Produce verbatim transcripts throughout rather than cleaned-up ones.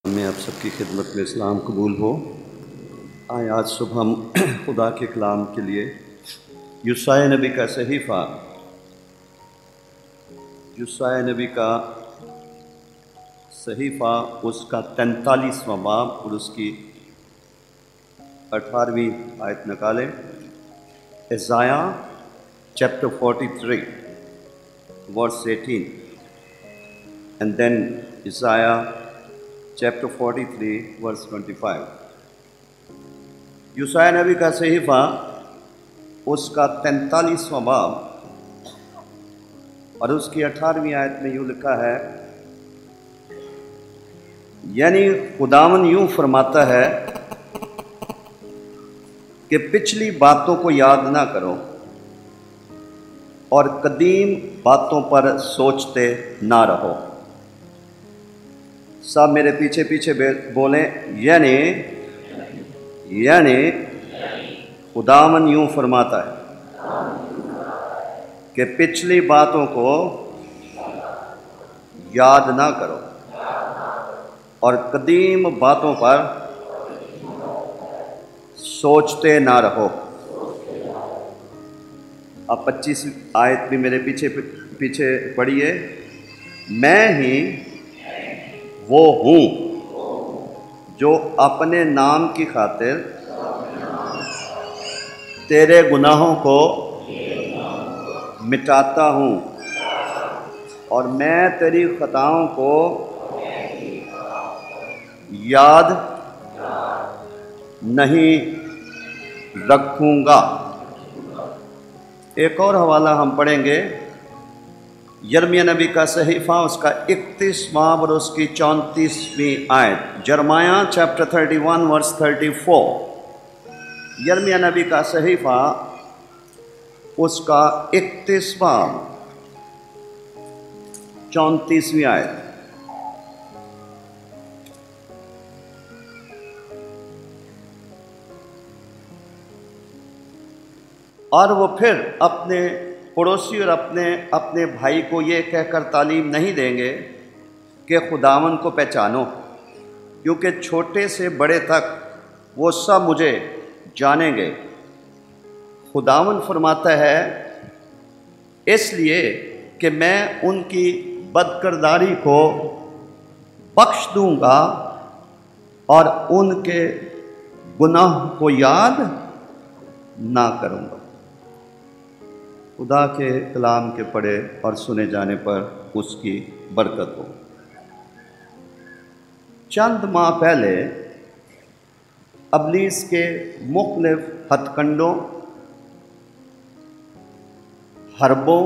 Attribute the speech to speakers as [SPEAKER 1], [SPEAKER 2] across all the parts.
[SPEAKER 1] میں آپ سب کی خدمت میں اسلام قبول ہو۔ آئے آج صبح ہم خدا کے کلام کے لیے یسوع نبی کا صحیفہ یسوع نبی کا صحیفہ اس کا تینتالیسواں باب اور اس کی اٹھارہویں آیت نکالیں۔ Isaiah chapter forty-three verse eighteen and then Isaiah chapter forty-three verse twenty-five۔ یسوع نبی کا صحیفہ اس کا تینتالیسواں باب اور اس کی اٹھارہویں آیت میں یوں لکھا ہے، یعنی خداوند یوں فرماتا ہے کہ پچھلی باتوں کو یاد نہ کرو اور قدیم باتوں پر سوچتے نہ رہو۔ سب میرے پیچھے پیچھے بولیں، یعنی یعنی خداوند یوں فرماتا ہے کہ پچھلی باتوں کو یاد نہ کرو اور قدیم باتوں پر سوچتے نہ رہو۔ اب پچیس آیت بھی میرے پیچھے پیچھے پڑھیے۔ میں ہی وہ ہوں جو اپنے نام کی خاطر تیرے گناہوں کو مٹاتا ہوں اور میں تیری خطاؤں کو یاد نہیں رکھوں گا۔ ایک اور حوالہ ہم پڑھیں گے، یرمیہ نبی کا صحیفہ اس کا اکتیسواں اور اس کی چونتیسویں آیت۔ Jeremiah chapter thirty one verse thirty four, یرمیہ نبی کا صحیفہ اس کا اکتیسواں چونتیسویں آیت۔ اور وہ پھر اپنے پڑوسی اور اپنے اپنے بھائی کو یہ کہہ کر تعلیم نہیں دیں گے کہ خداوند کو پہچانو، کیونکہ چھوٹے سے بڑے تک وہ سب مجھے جانیں گے۔ خداوند فرماتا ہے، اس لیے کہ میں ان کی بدکرداری کو بخش دوں گا اور ان کے گناہ کو یاد نہ کروں گا۔ خدا کے کلام کے پڑھے اور سنے جانے پر اس کی برکت ہو۔ چند ماہ پہلے ابلیس کے مختلف ہتھ کنڈوں، حربوں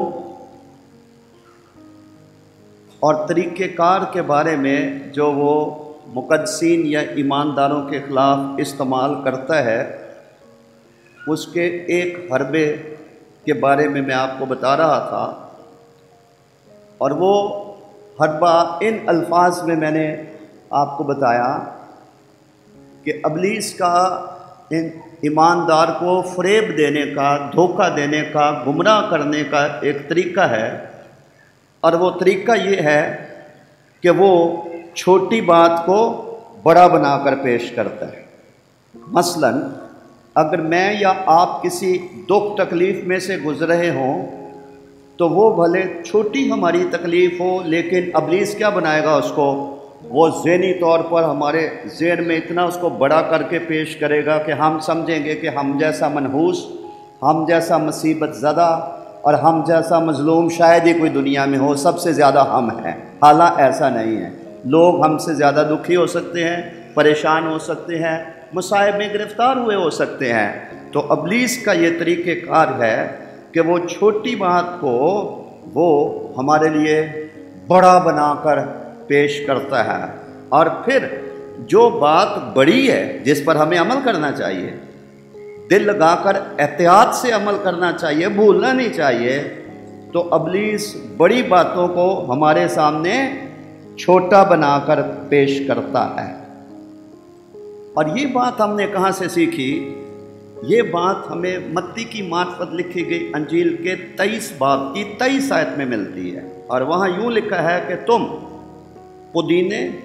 [SPEAKER 1] اور طریقہ کار کے بارے میں جو وہ مقدسین یا ایمانداروں کے خلاف استعمال کرتا ہے، اس کے ایک حربے کے بارے میں میں آپ کو بتا رہا تھا، اور وہ حربہ ان الفاظ میں میں نے آپ کو بتایا کہ ابلیس کا ان ایماندار کو فریب دینے کا، دھوکہ دینے کا، گمراہ کرنے کا ایک طریقہ ہے، اور وہ طریقہ یہ ہے کہ وہ چھوٹی بات کو بڑا بنا کر پیش کرتا ہے۔ مثلاً اگر میں یا آپ کسی دکھ تکلیف میں سے گزر رہے ہوں تو وہ بھلے چھوٹی ہماری تکلیف ہو، لیکن ابلیس کیا بنائے گا اس کو؟ وہ ذہنی طور پر ہمارے ذہن میں اتنا اس کو بڑا کر کے پیش کرے گا کہ ہم سمجھیں گے کہ ہم جیسا منحوس، ہم جیسا مصیبت زدہ اور ہم جیسا مظلوم شاید ہی کوئی دنیا میں ہو، سب سے زیادہ ہم ہیں۔ حالانکہ ایسا نہیں ہے، لوگ ہم سے زیادہ دکھی ہو سکتے ہیں، پریشان ہو سکتے ہیں، مصائب میں گرفتار ہوئے ہو سکتے ہیں۔ تو ابلیس کا یہ طریقہ کار ہے کہ وہ چھوٹی بات کو وہ ہمارے لیے بڑا بنا کر پیش کرتا ہے، اور پھر جو بات بڑی ہے جس پر ہمیں عمل کرنا چاہیے، دل لگا کر احتیاط سے عمل کرنا چاہیے، بھولنا نہیں چاہیے، تو ابلیس بڑی باتوں کو ہمارے سامنے چھوٹا بنا کر پیش کرتا ہے۔ اور یہ بات ہم نے کہاں سے سیکھی؟ یہ بات ہمیں متی کی معرفت لکھی گئی انجیل کے تیئیس باب کی تیئیس آیت میں ملتی ہے، اور وہاں یوں لکھا ہے کہ تم پودینے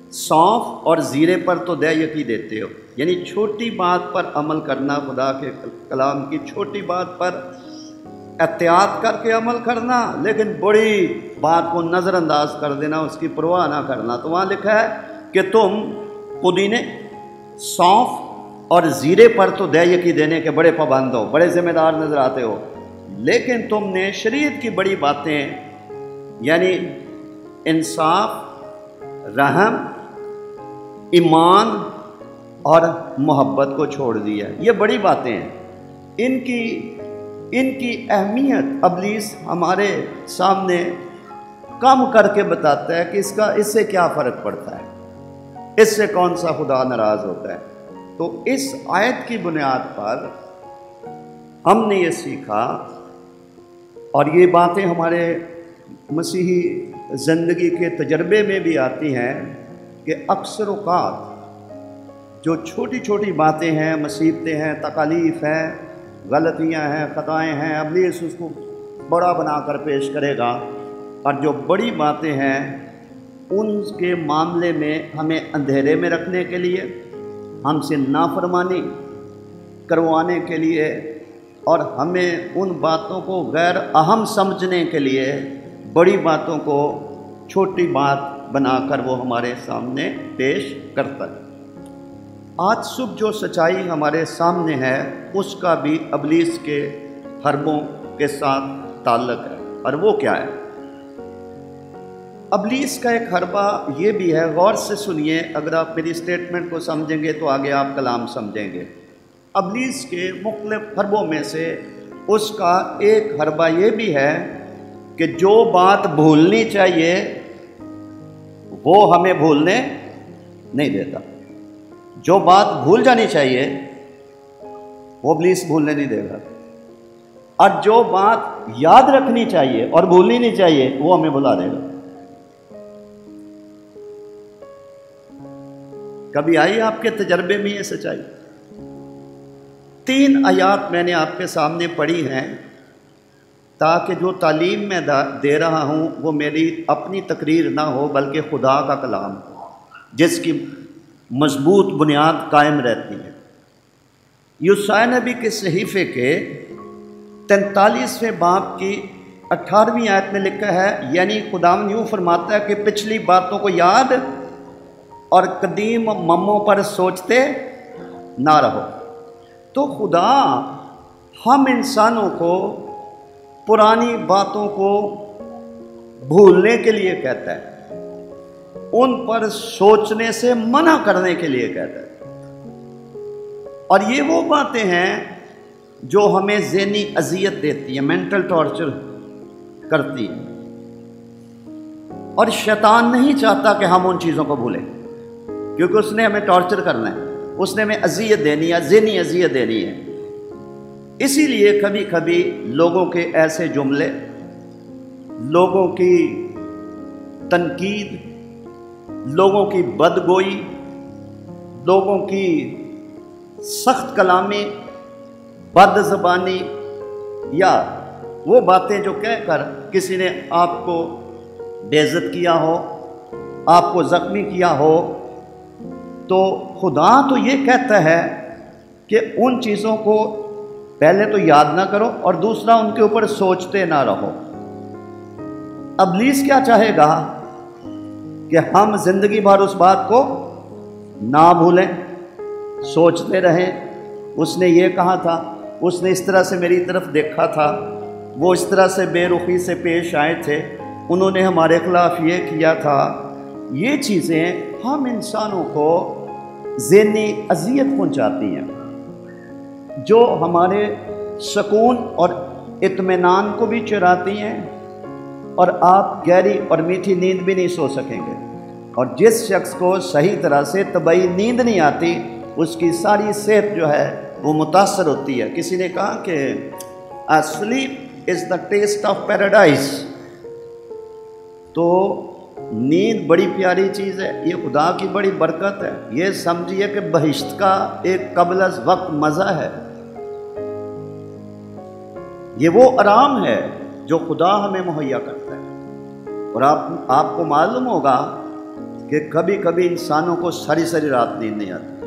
[SPEAKER 1] सौंफ और ज़ीरे पर तो दे यकी देते हो, यानी छोटी बात पर अमल करना, खुदा के कलाम की छोटी बात पर एहतियात करके अमल करना, लेकिन बड़ी बात को नज़रअंदाज कर देना, उसकी परवाह ना करना। तो वहाँ लिखा है कि तुम पुदीने, सौंफ और ज़ीरे पर तो दे यकी देने के बड़े पाबंद हो, बड़े ज़िम्मेदार नज़र आते हो, लेकिन तुमने शरीयत की बड़ी बातें यानी इंसाफ, रहम, ईमान और मोहब्बत को छोड़ दिया। ये बड़ी बातें हैं। इनकी इनकी अहमियत अबलीस हमारे सामने कम करके बताता है कि इसका इससे क्या फ़र्क पड़ता है, इससे कौन सा खुदा नाराज़ होता है। तो इस आयत की बुनियाद पर हमने ये सीखा, और ये बातें हमारे मसीही ज़िंदगी के तजर्बे में भी आती हैं कि अक्सर औक़ात जो छोटी छोटी बातें हैं, मुसीबतें हैं, तकालीफ़ हैं, गलतियां हैं, ख़ताएँ हैं, अबलीस उसको बड़ा बनाकर पेश करेगा, और जो बड़ी बातें हैं उनके मामले में हमें अंधेरे में रखने के लिए, हमसे नाफरमानी करवाने के लिए, और हमें उन बातों को गैर अहम समझने के लिए बड़ी बातों को छोटी बात बनाकर वो हमारे सामने पेश करता है। आज सुबह जो सच्चाई हमारे सामने है उसका भी अबलीस के हरबों के साथ ताल्लुक़ है, और वो क्या है? अबलीस का एक हरबा ये भी है, गौर से सुनिए, अगर आप मेरी स्टेटमेंट को समझेंगे तो आगे आप कलाम समझेंगे। अबलीस के मुख्तलिफ हरबों में से उसका एक हरबा ये भी है कि जो बात भूलनी चाहिए वो हमें भूलने नहीं देता। जो बात भूल जानी चाहिए वो अबलीस भूलने नहीं देगा, और जो बात याद रखनी चाहिए और भूलनी नहीं चाहिए वो हमें भुला देगा। कभी आई आपके तजर्बे में ये सच्चाई? तीन आयात मैंने आपके सामने पढ़ी हैं ताकि जो तालीम मैं दे रहा हूँ वो मेरी अपनी तकरीर ना हो बल्कि खुदा का कलाम जिसकी मजबूत बुनियाद कायम रहती है। यूसाया नबी के सहीफ़े के तैंतालीसवें बाब की अठारहवीं आयत में लिखा है, यानी खुदावंद यूँ फरमाता है कि पिछली बातों को याद और कदीम मम्मों पर सोचते ना रहो। तो खुदा हम इंसानों को पुरानी बातों को भूलने के लिए कहता है, उन पर सोचने से मना करने के लिए कहता है। और ये वो बातें हैं जो हमें ज़हनी अज़ियत देती हैं, मेंटल टॉर्चर करती हैं, और शैतान नहीं चाहता कि हम उन चीज़ों को भूलें, क्योंकि उसने हमें टॉर्चर करना है, उसने हमें अज़ियत देनी है, ज़हनी अज़ियत देनी है। इसीलिए कभी कभी लोगों के ऐसे जुमले, लोगों की तनकीद, लोगों की बदगोई, लोगों की सख्त कलामी, बदज़बानी, या वो बातें जो कहकर किसी ने आपको बेइज्जत किया हो, आपको ज़ख्मी किया हो, तो खुदा तो ये कहता है कि उन चीज़ों को पहले तो याद ना करो और दूसरा उनके ऊपर सोचते ना रहो। अबलीस क्या चाहेगा कि हम ज़िंदगी भर उस बात को ना भूलें, सोचते रहें। उसने ये कहा था, उसने इस तरह से मेरी तरफ देखा था, वो इस तरह से बेरुखी से पेश आए थे, उन्होंने हमारे खिलाफ ये किया था। ये चीज़ें हम इंसानों को ज़हनी अज़ियत पहुंचाती हैं, जो हमारे सुकून और इत्मीनान को भी चुराती हैं, और आप गहरी और मीठी नींद भी नहीं सो सकेंगे। और जिस शख्स को सही तरह से तबई नींद नहीं आती उसकी सारी सेहत जो है वो मुतासर होती है। किसी ने कहा कि sleep is the taste of paradise. तो नींद बड़ी प्यारी चीज़ है, ये खुदा की बड़ी बरकत है। ये समझिए कि बहिश्त का एक कबल अज़ वक्त मज़ा है। ये वो आराम है जो खुदा हमें मुहैया करता है। और आप आपको मालूम होगा کہ کبھی کبھی انسانوں کو ساری ساری رات نیند نہیں آتی،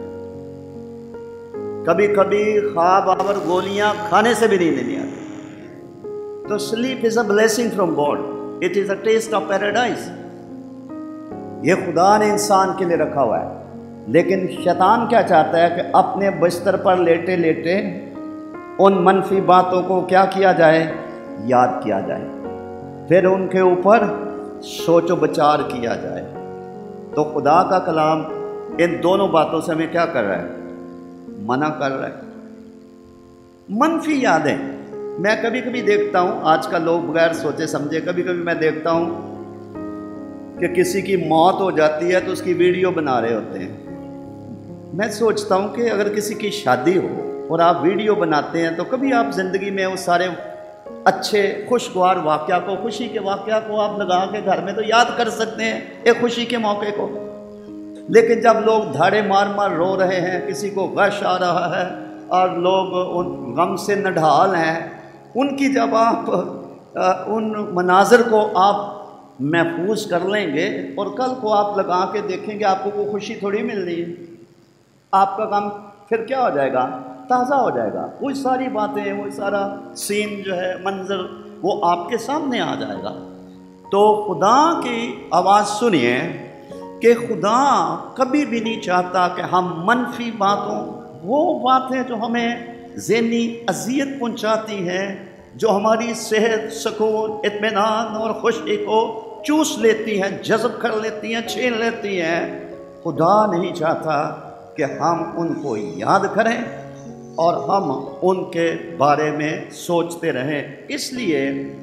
[SPEAKER 1] کبھی کبھی خواب آور گولیاں کھانے سے بھی نیند نہیں آتی۔ تو sleep is a blessing from God, it is a taste of paradise. یہ خدا نے انسان کے لیے رکھا ہوا ہے، لیکن شیطان کیا چاہتا ہے کہ اپنے بستر پر لیٹے لیٹے ان منفی باتوں کو کیا کیا جائے، یاد کیا جائے، پھر ان کے اوپر سوچ و بچار کیا جائے۔ تو خدا کا کلام ان دونوں باتوں سے ہمیں کیا کر رہا ہے، منع کر رہا ہے۔ منفی یادیں میں کبھی کبھی دیکھتا ہوں، آج کل لوگ بغیر سوچے سمجھے، کبھی کبھی میں دیکھتا ہوں کہ کسی کی موت ہو جاتی ہے تو اس کی ویڈیو بنا رہے ہوتے ہیں۔ میں سوچتا ہوں کہ اگر کسی کی شادی ہو اور آپ ویڈیو بناتے ہیں تو کبھی آپ زندگی میں اس سارے اچھے خوشگوار واقعہ کو، خوشی کے واقعہ کو آپ لگا کے گھر میں تو یاد کر سکتے ہیں ایک خوشی کے موقع کو، لیکن جب لوگ دھاڑے مار مار رو رہے ہیں، کسی کو غش آ رہا ہے اور لوگ ان غم سے نڈھال ہیں، ان کی جب آپ ان مناظر کو آپ محفوظ کر لیں گے اور کل کو آپ لگا کے دیکھیں گے، آپ کو کوئی خوشی تھوڑی مل رہی ہے، آپ کا غم پھر کیا ہو جائے گا، تازہ ہو جائے گا۔ وہ ساری باتیں، وہ سارا سین جو ہے، منظر، وہ آپ کے سامنے آ جائے گا۔ تو خدا کی آواز سنیے کہ خدا کبھی بھی نہیں چاہتا کہ ہم منفی باتوں، وہ باتیں جو ہمیں ذہنی اذیت پہنچاتی ہیں، جو ہماری صحت، سکون، اطمینان اور خوشی کو چوس لیتی ہیں، جذب کر لیتی ہیں، چھین لیتی ہیں، خدا نہیں چاہتا کہ ہم ان کو یاد کریں اور ہم ان کے بارے میں سوچتے رہیں۔ اس لیے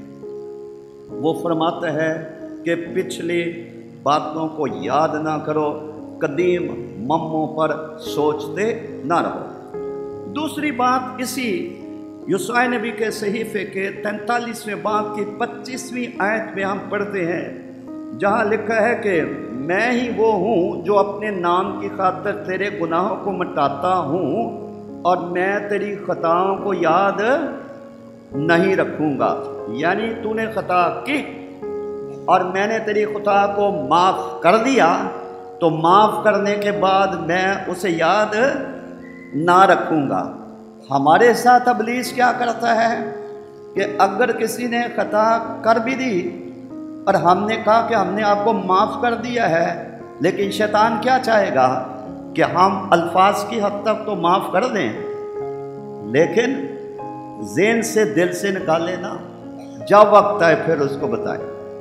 [SPEAKER 1] وہ فرماتا ہے کہ پچھلی باتوں کو یاد نہ کرو، قدیم مموں پر سوچتے نہ رہو۔ دوسری بات اسی یسوع نبی کے صحیفے کے تینتالیسویں باب کی پچیسویں آیت میں ہم پڑھتے ہیں، جہاں لکھا ہے کہ میں ہی وہ ہوں جو اپنے نام کی خاطر تیرے گناہوں کو مٹاتا ہوں اور میں تیری خطاؤں کو یاد نہیں رکھوں گا۔ یعنی تو نے خطا کی اور میں نے تیری خطا کو معاف کر دیا، تو معاف کرنے کے بعد میں اسے یاد نہ رکھوں گا۔ ہمارے ساتھ ابلیس کیا کرتا ہے کہ اگر کسی نے خطا کر بھی دی اور ہم نے کہا کہ ہم نے آپ کو معاف کر دیا ہے، لیکن شیطان کیا چاہے گا کہ ہم الفاظ کی حد تک تو معاف کر دیں، لیکن ذہن سے، دل سے نکال لینا، جب وقت آئے پھر اس کو بتائیں۔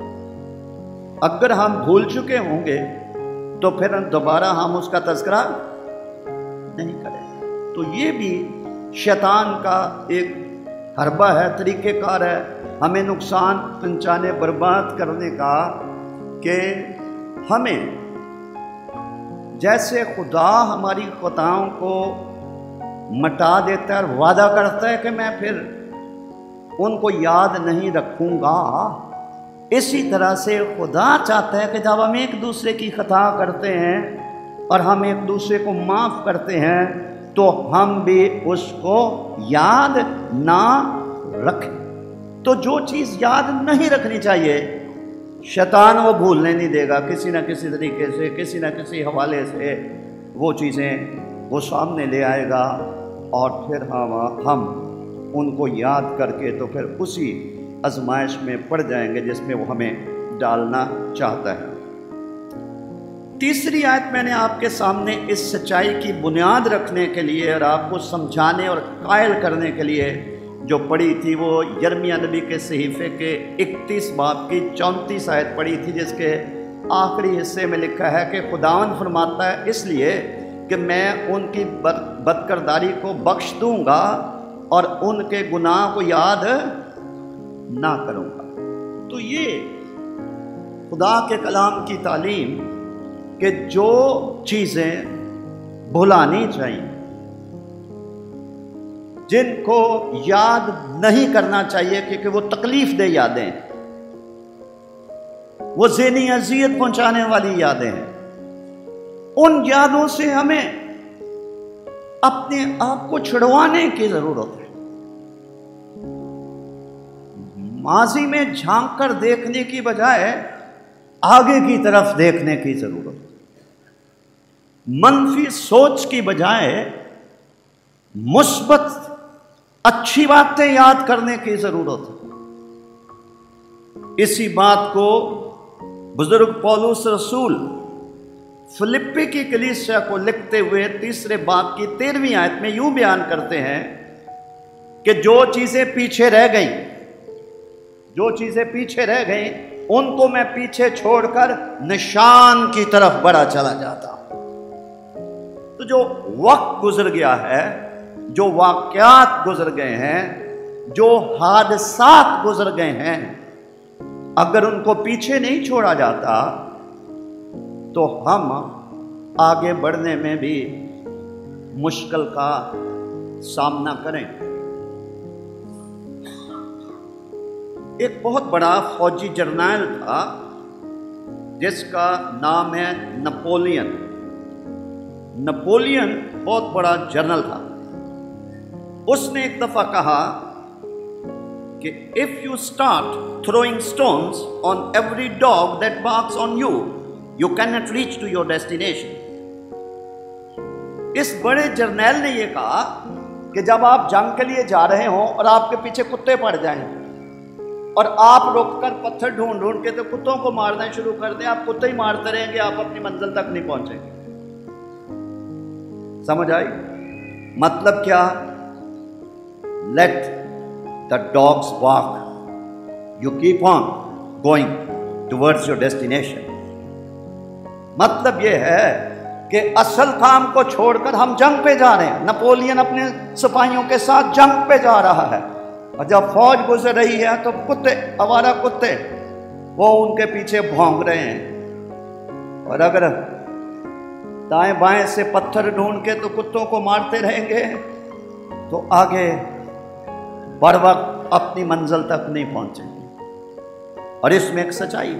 [SPEAKER 1] اگر ہم بھول چکے ہوں گے تو پھر دوبارہ ہم اس کا تذکرہ نہیں کریں۔ تو یہ بھی شیطان کا ایک حربہ ہے، طریقہ کار ہے ہمیں نقصان پہنچانے، برباد کرنے کا، کہ ہمیں جیسے خدا ہماری خطاؤں کو مٹا دیتا ہے اور وعدہ کرتا ہے کہ میں پھر ان کو یاد نہیں رکھوں گا، اسی طرح سے خدا چاہتا ہے کہ جب ہم ایک دوسرے کی خطا کرتے ہیں اور ہم ایک دوسرے کو معاف کرتے ہیں تو ہم بھی اس کو یاد نہ رکھیں۔ تو جو چیز یاد نہیں رکھنی چاہیے، شیطان وہ بھولنے نہیں دے گا، کسی نہ کسی طریقے سے، کسی نہ کسی حوالے سے وہ چیزیں وہ سامنے لے آئے گا، اور پھر ہم ہم ان کو یاد کر کے تو پھر اسی آزمائش میں پڑ جائیں گے جس میں وہ ہمیں ڈالنا چاہتا ہے۔ تیسری آیت میں نے آپ کے سامنے اس سچائی کی بنیاد رکھنے کے لیے اور آپ کو سمجھانے اور قائل کرنے کے لیے جو پڑھی تھی، وہ یرمیہ نبی کے صحیفے کے اکتیس باب کی چونتیس آیت پڑھی تھی، جس کے آخری حصے میں لکھا ہے کہ خداوند فرماتا ہے اس لیے کہ میں ان کی بد بدکرداری کو بخش دوں گا اور ان کے گناہ کو یاد نہ کروں گا۔ تو یہ خدا کے کلام کی تعلیم کہ جو چیزیں بھلانی چاہیے، جن کو یاد نہیں کرنا چاہیے کیونکہ وہ تکلیف دہ یادیں، وہ ذہنی اذیت پہنچانے والی یادیں ہیں، ان یادوں سے ہمیں اپنے آپ کو چھڑوانے کی ضرورت ہے۔ ماضی میں جھانک کر دیکھنے کی بجائے آگے کی طرف دیکھنے کی ضرورت ہے۔ منفی سوچ کی بجائے مثبت اچھی باتیں یاد کرنے کی ضرورت ہے۔ اسی بات کو بزرگ پولس رسول فلپی کی کلیسیا کو لکھتے ہوئے تیسرے باب کی تیرہویں آیت میں یوں بیان کرتے ہیں کہ جو چیزیں پیچھے رہ گئیں جو چیزیں پیچھے رہ گئیں ان کو میں پیچھے چھوڑ کر نشان کی طرف بڑھا چلا جاتا ہوں۔ تو جو وقت گزر گیا ہے، جو واقعات گزر گئے ہیں، جو حادثات گزر گئے ہیں، اگر ان کو پیچھے نہیں چھوڑا جاتا تو ہم آگے بڑھنے میں بھی مشکل کا سامنا کریں۔ ایک بہت بڑا فوجی جرنیل تھا جس کا نام ہے نپولین۔ نپولین بہت بڑا جنرل تھا۔ اس نے ایک دفعہ کہا کہ if you start throwing stones on every dog that barks on you, you cannot reach to your destination۔ اس بڑے جرنیل نے یہ کہا کہ جب آپ جنگ کے لیے جا رہے ہوں اور آپ کے پیچھے کتے پڑ جائیں اور آپ رک کر پتھر ڈھونڈ ڈھونڈ کے تو کتوں کو مارنا شروع کر دیں، آپ کتے ہی مارتے رہیں گے، آپ اپنی منزل تک نہیں پہنچیں گے۔ سمجھ آئی؟ مطلب کیا؟ Let the dogs bark, you keep on going towards your destination۔ مطلب یہ ہے کہ اصل کام کو چھوڑ کر ہم جنگ پہ جا رہے ہیں۔ نپولین اپنے سپاہیوں کے ساتھ جنگ پہ جا رہا ہے اور جب فوج گزر رہی ہے تو کتے، آوارہ کتے، وہ ان کے پیچھے بھونک رہے ہیں، اور اگر دائیں بائیں سے پتھر ڈھونڈ کے تو کتوں کو مارتے رہیں گے تو آگے بڑھ وقت اپنی منزل تک نہیں پہنچیں گے۔ اور اس میں ایک سچائی،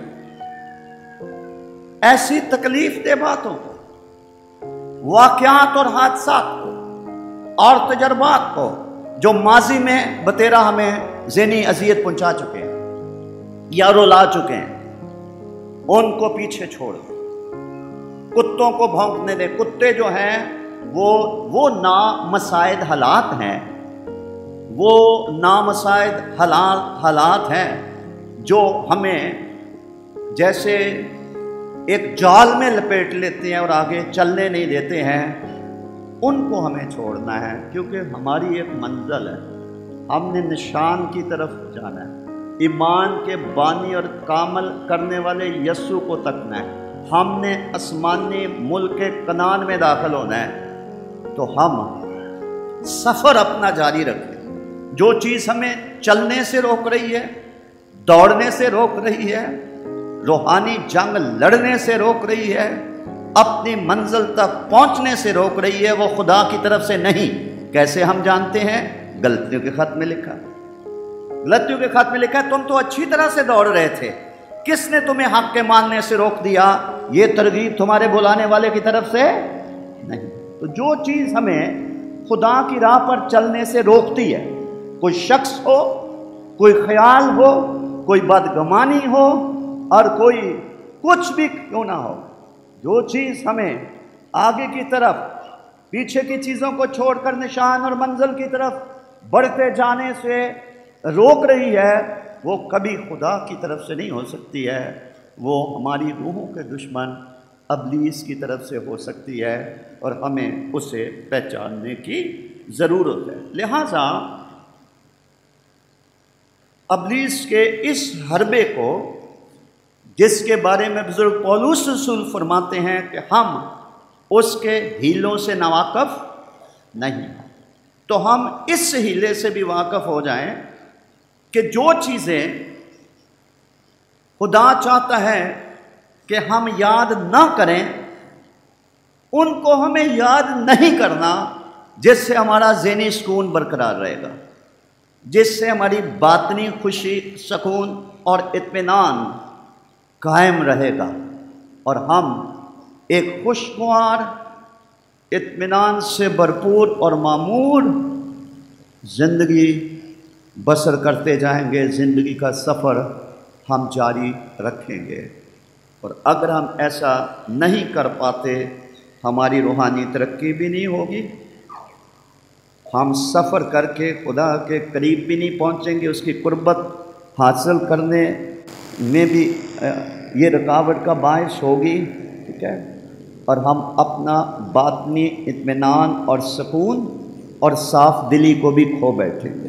[SPEAKER 1] ایسی تکلیف دہ باتوں کو، واقعات اور حادثات کو اور تجربات کو جو ماضی میں بتیرا ہمیں ذہنی اذیت پہنچا چکے ہیں یا رلا چکے ہیں، ان کو پیچھے چھوڑ دیں، کتوں کو بھونکنے دیں۔ کتے جو ہیں وہ وہ نامساعد حالات ہیں، وہ نامساعد حالات حالات ہیں جو ہمیں جیسے ایک جال میں لپیٹ لیتے ہیں اور آگے چلنے نہیں دیتے ہیں۔ ان کو ہمیں چھوڑنا ہے کیونکہ ہماری ایک منزل ہے، ہم نے نشان کی طرف جانا ہے، ایمان کے بانی اور کامل کرنے والے یسوع کو تکنا ہے، ہم نے آسمانی ملک کنعان میں داخل ہونا ہے۔ تو ہم سفر اپنا جاری رکھیں۔ جو چیز ہمیں چلنے سے روک رہی ہے، دوڑنے سے روک رہی ہے، روحانی جنگ لڑنے سے روک رہی ہے، اپنی منزل تک پہنچنے سے روک رہی ہے، وہ خدا کی طرف سے نہیں۔ کیسے ہم جانتے ہیں؟ غلطیوں کے خط میں لکھا غلطیوں کے خط میں لکھا ہے تم تو اچھی طرح سے دوڑ رہے تھے، کس نے تمہیں حق کے ماننے سے روک دیا؟ یہ ترغیب تمہارے بلانے والے کی طرف سے نہیں۔ تو جو چیز ہمیں خدا کی راہ پر چلنے سے روکتی ہے، کوئی شخص ہو، کوئی خیال ہو، کوئی بدگمانی ہو اور کوئی کچھ بھی کیوں نہ ہو، جو چیز ہمیں آگے کی طرف پیچھے کی چیزوں کو چھوڑ کر نشان اور منزل کی طرف بڑھتے جانے سے روک رہی ہے، وہ کبھی خدا کی طرف سے نہیں ہو سکتی ہے، وہ ہماری روحوں کے دشمن ابلیس کی طرف سے ہو سکتی ہے، اور ہمیں اسے پہچاننے کی ضرورت ہے۔ لہٰذا ابلیس کے اس حربے کو، جس کے بارے میں بزرگ پولس رسول فرماتے ہیں کہ ہم اس کے ہیلوں سے ناواقف نہیں، تو ہم اس ہیلے سے بھی واقف ہو جائیں کہ جو چیزیں خدا چاہتا ہے کہ ہم یاد نہ کریں، ان کو ہمیں یاد نہیں کرنا، جس سے ہمارا ذہنی سکون برقرار رہے گا، جس سے ہماری باطنی خوشی، سکون اور اطمینان قائم رہے گا، اور ہم ایک خوشگوار، اطمینان سے بھرپور اور معمور زندگی بسر کرتے جائیں گے۔ زندگی کا سفر ہم جاری رکھیں گے، اور اگر ہم ایسا نہیں کر پاتے، ہماری روحانی ترقی بھی نہیں ہوگی، ہم سفر کر کے خدا کے قریب بھی نہیں پہنچیں گے، اس کی قربت حاصل کرنے میں بھی یہ رکاوٹ کا باعث ہوگی، ٹھیک ہے، اور ہم اپنا باطنی اطمینان اور سکون اور صاف دلی کو بھی کھو بیٹھیں گے۔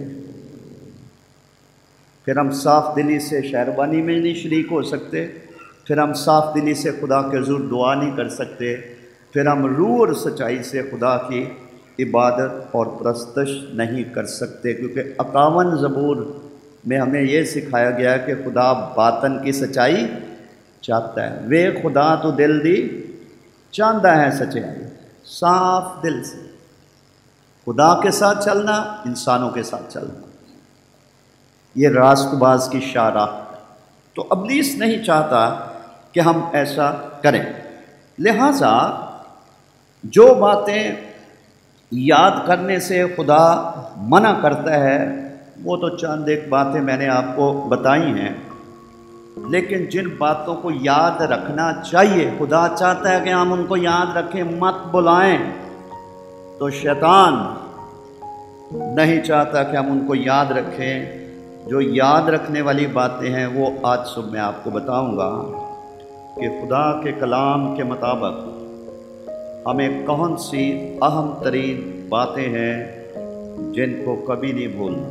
[SPEAKER 1] پھر ہم صاف دلی سے شہربانی میں نہیں شریک ہو سکتے، پھر ہم صاف دلی سے خدا کے حضور دعا نہیں کر سکتے، پھر ہم روح اور سچائی سے خدا کی عبادت اور پرستش نہیں کر سکتے، کیونکہ اکاون زبور میں ہمیں یہ سکھایا گیا ہے کہ خدا باطن کی سچائی چاہتا ہے۔ وے خدا تو دل دی چاہتا ہے سچائی، صاف دل سے خدا کے ساتھ چلنا، انسانوں کے ساتھ چلنا، یہ راست باز کی شارہ۔ تو ابلیس نہیں چاہتا کہ ہم ایسا کریں، لہٰذا جو باتیں یاد کرنے سے خدا منع کرتا ہے وہ تو چند ایک باتیں میں نے آپ کو بتائی ہیں، لیکن جن باتوں کو یاد رکھنا چاہیے خدا چاہتا ہے کہ ہم ان کو یاد رکھیں، مت بلائیں، تو شیطان نہیں چاہتا کہ ہم ان کو یاد رکھیں۔ جو یاد رکھنے والی باتیں ہیں وہ آج صبح میں آپ کو بتاؤں گا کہ خدا کے کلام کے مطابق ہمیں کون سی اہم ترین باتیں ہیں جن کو کبھی نہیں بھولنا۔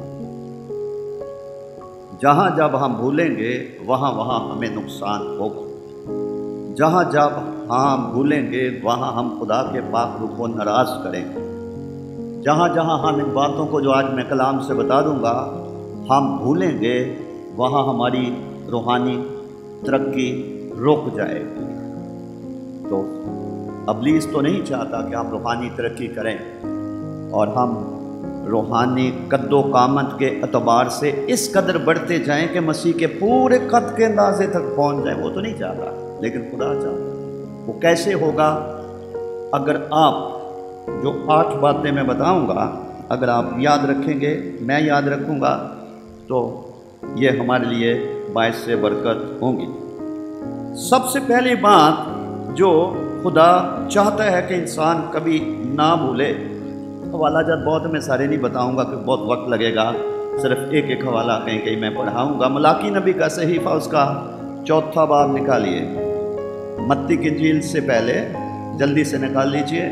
[SPEAKER 1] جہاں جب ہم بھولیں گے وہاں وہاں ہمیں نقصان ہوگا، جہاں جب ہم بھولیں گے وہاں ہم خدا کے پاک روح کو ناراض کریں گے۔ جہاں جہاں ہم ان باتوں کو جو آج میں کلام سے بتا دوں گا ہم بھولیں گے وہاں ہماری روحانی ترقی رک جائے گی۔ تو ابلیس تو نہیں چاہتا کہ ہم روحانی ترقی کریں اور ہم روحانی قد و قامت کے اعتبار سے اس قدر بڑھتے جائیں کہ مسیح کے پورے قد کے اندازے تک پہنچ جائیں، وہ تو نہیں چاہتا، لیکن خدا چاہتا۔ وہ کیسے ہوگا؟ اگر آپ جو آٹھ باتیں میں بتاؤں گا اگر آپ یاد رکھیں گے، میں یاد رکھوں گا، تو یہ ہمارے لیے باعث سے برکت ہوں گی۔ سب سے پہلی بات جو خدا چاہتا ہے کہ انسان کبھی نہ بھولے، حوالہ جات بہت میں سارے نہیں بتاؤں گا کہ بہت وقت لگے گا، صرف ایک ایک حوالہ کہیں کہیں میں پڑھاؤں گا۔ ملاکی نبی کا صحیفہ اس کا چوتھا باب نکالیے، متی کی انجیل سے پہلے جلدی سے نکال لیجئے۔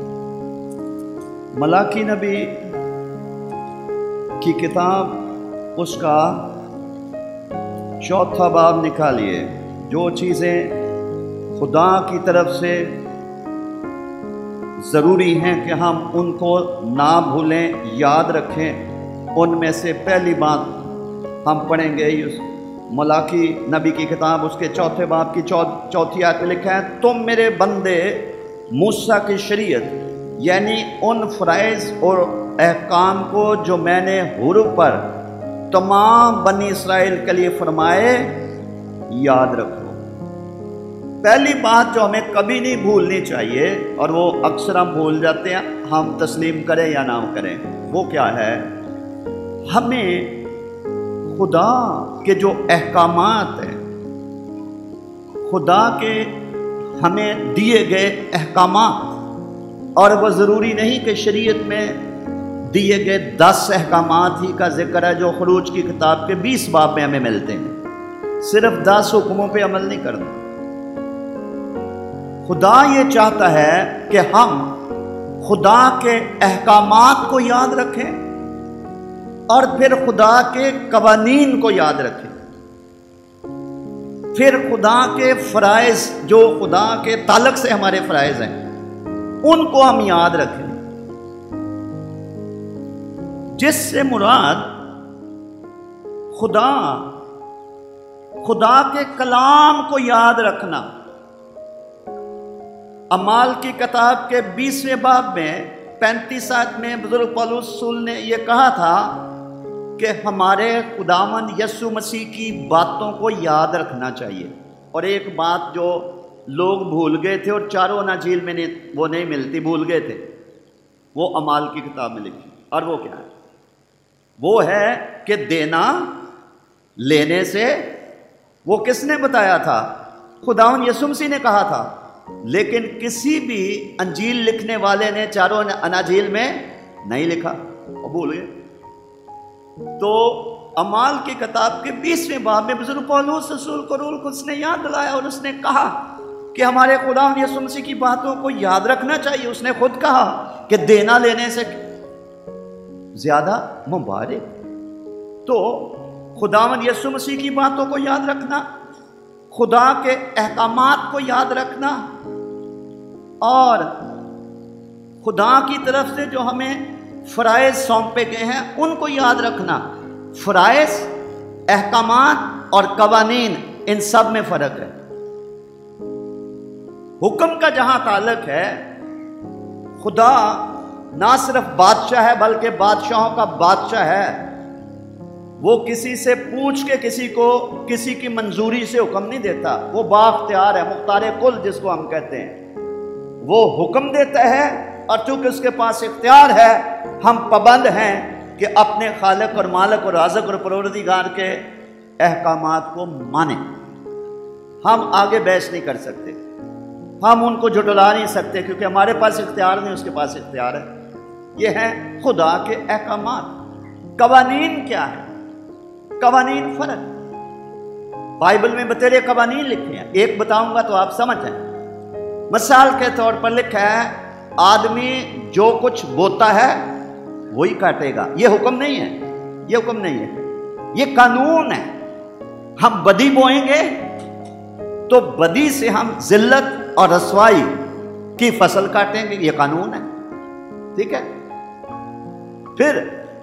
[SPEAKER 1] ملاکی نبی کی کتاب اس کا چوتھا باب نکالیے۔ جو چیزیں خدا کی طرف سے ضروری ہیں کہ ہم ان کو نہ بھولیں، یاد رکھیں، ان میں سے پہلی بات ہم پڑھیں گے ملاکی نبی کی کتاب اس کے چوتھے باب کی چوتھی آیت میں لکھا ہے، تم میرے بندے موسیٰ کی شریعت یعنی ان فرائض اور احکام کو جو میں نے حروف پر تمام بنی اسرائیل کے لیے فرمائے یاد رکھو۔ پہلی بات جو ہمیں کبھی نہیں بھولنی چاہیے، اور وہ اکثر ہم بھول جاتے ہیں، ہم تسلیم کریں یا نہ کریں، وہ کیا ہے؟ ہمیں خدا کے جو احکامات ہیں، خدا کے ہمیں دیے گئے احکامات، اور وہ ضروری نہیں کہ شریعت میں دیے گئے دس احکامات ہی کا ذکر ہے جو خروج کی کتاب کے بیس باب میں ہمیں ملتے ہیں، صرف دس حکموں پہ عمل نہیں کرنا۔ خدا یہ چاہتا ہے کہ ہم خدا کے احکامات کو یاد رکھیں اور پھر خدا کے قوانین کو یاد رکھیں، پھر خدا کے فرائض جو خدا کے تعلق سے ہمارے فرائض ہیں ان کو ہم یاد رکھیں، جس سے مراد خدا خدا کے کلام کو یاد رکھنا۔ اعمال کی کتاب کے بیسویں باب میں پینتیس آیت میں بزرگ پولس رسول نے یہ کہا تھا کہ ہمارے خداوند یسوع مسیح کی باتوں کو یاد رکھنا چاہیے۔ اور ایک بات جو لوگ بھول گئے تھے اور چاروں اناجیل میں نہیں وہ نہیں ملتی، بھول گئے تھے، وہ اعمال کی کتاب میں لکھی، اور وہ کیا ہے؟ وہ ہے کہ دینا لینے سے، وہ کس نے بتایا تھا؟ خداوند یسوع مسیح نے کہا تھا لیکن کسی بھی انجیل لکھنے والے نے چاروں اناجیل میں نہیں لکھا، وہ بھول گئے۔ تو اعمال کی کتاب کے بیسویں باب میں بزرگ پولس رسول کو روح القدس نے یاد دلایا اور اس نے کہا کہ ہمارے خدا یسوع مسیح کی باتوں کو یاد رکھنا چاہیے۔ اس نے خود کہا کہ دینا لینے سے زیادہ مبارک۔ تو خداوند یسوع مسیح کی باتوں کو یاد رکھنا، خدا کے احکامات کو یاد رکھنا، اور خدا کی طرف سے جو ہمیں فرائض سونپے گئے ہیں ان کو یاد رکھنا۔ فرائض، احکامات اور قوانین، ان سب میں فرق ہے۔ حکم کا جہاں تعلق ہے، خدا نہ صرف بادشاہ ہے بلکہ بادشاہوں کا بادشاہ ہے۔ وہ کسی سے پوچھ کے کسی کو کسی کی منظوری سے حکم نہیں دیتا، وہ بااختیار ہے، مختار کل جس کو ہم کہتے ہیں۔ وہ حکم دیتا ہے اور چونکہ اس کے پاس اختیار ہے، ہم پابند ہیں کہ اپنے خالق اور مالک اور رازق اور پروردگار کے احکامات کو مانیں۔ ہم آگے بحث نہیں کر سکتے، ہم ان کو جھٹلا نہیں سکتے، کیونکہ ہمارے پاس اختیار نہیں، اس کے پاس اختیار ہے۔ یہ ہیں خدا کے احکامات۔ قوانین کیا ہے؟ قوانین فرق، بائبل میں بتیرے قوانین لکھے ہیں، ایک بتاؤں گا تو آپ سمجھیں۔ مثال کے طور پر لکھا ہے آدمی جو کچھ بوتا ہے وہی کاٹے گا۔ یہ حکم نہیں ہے، یہ حکم نہیں ہے، یہ قانون ہے۔ ہم بدی بوئیں گے تو بدی سے ہم ذلت اور رسوائی کی فصل کاٹیں گے، یہ قانون ہے، ٹھیک ہے۔ پھر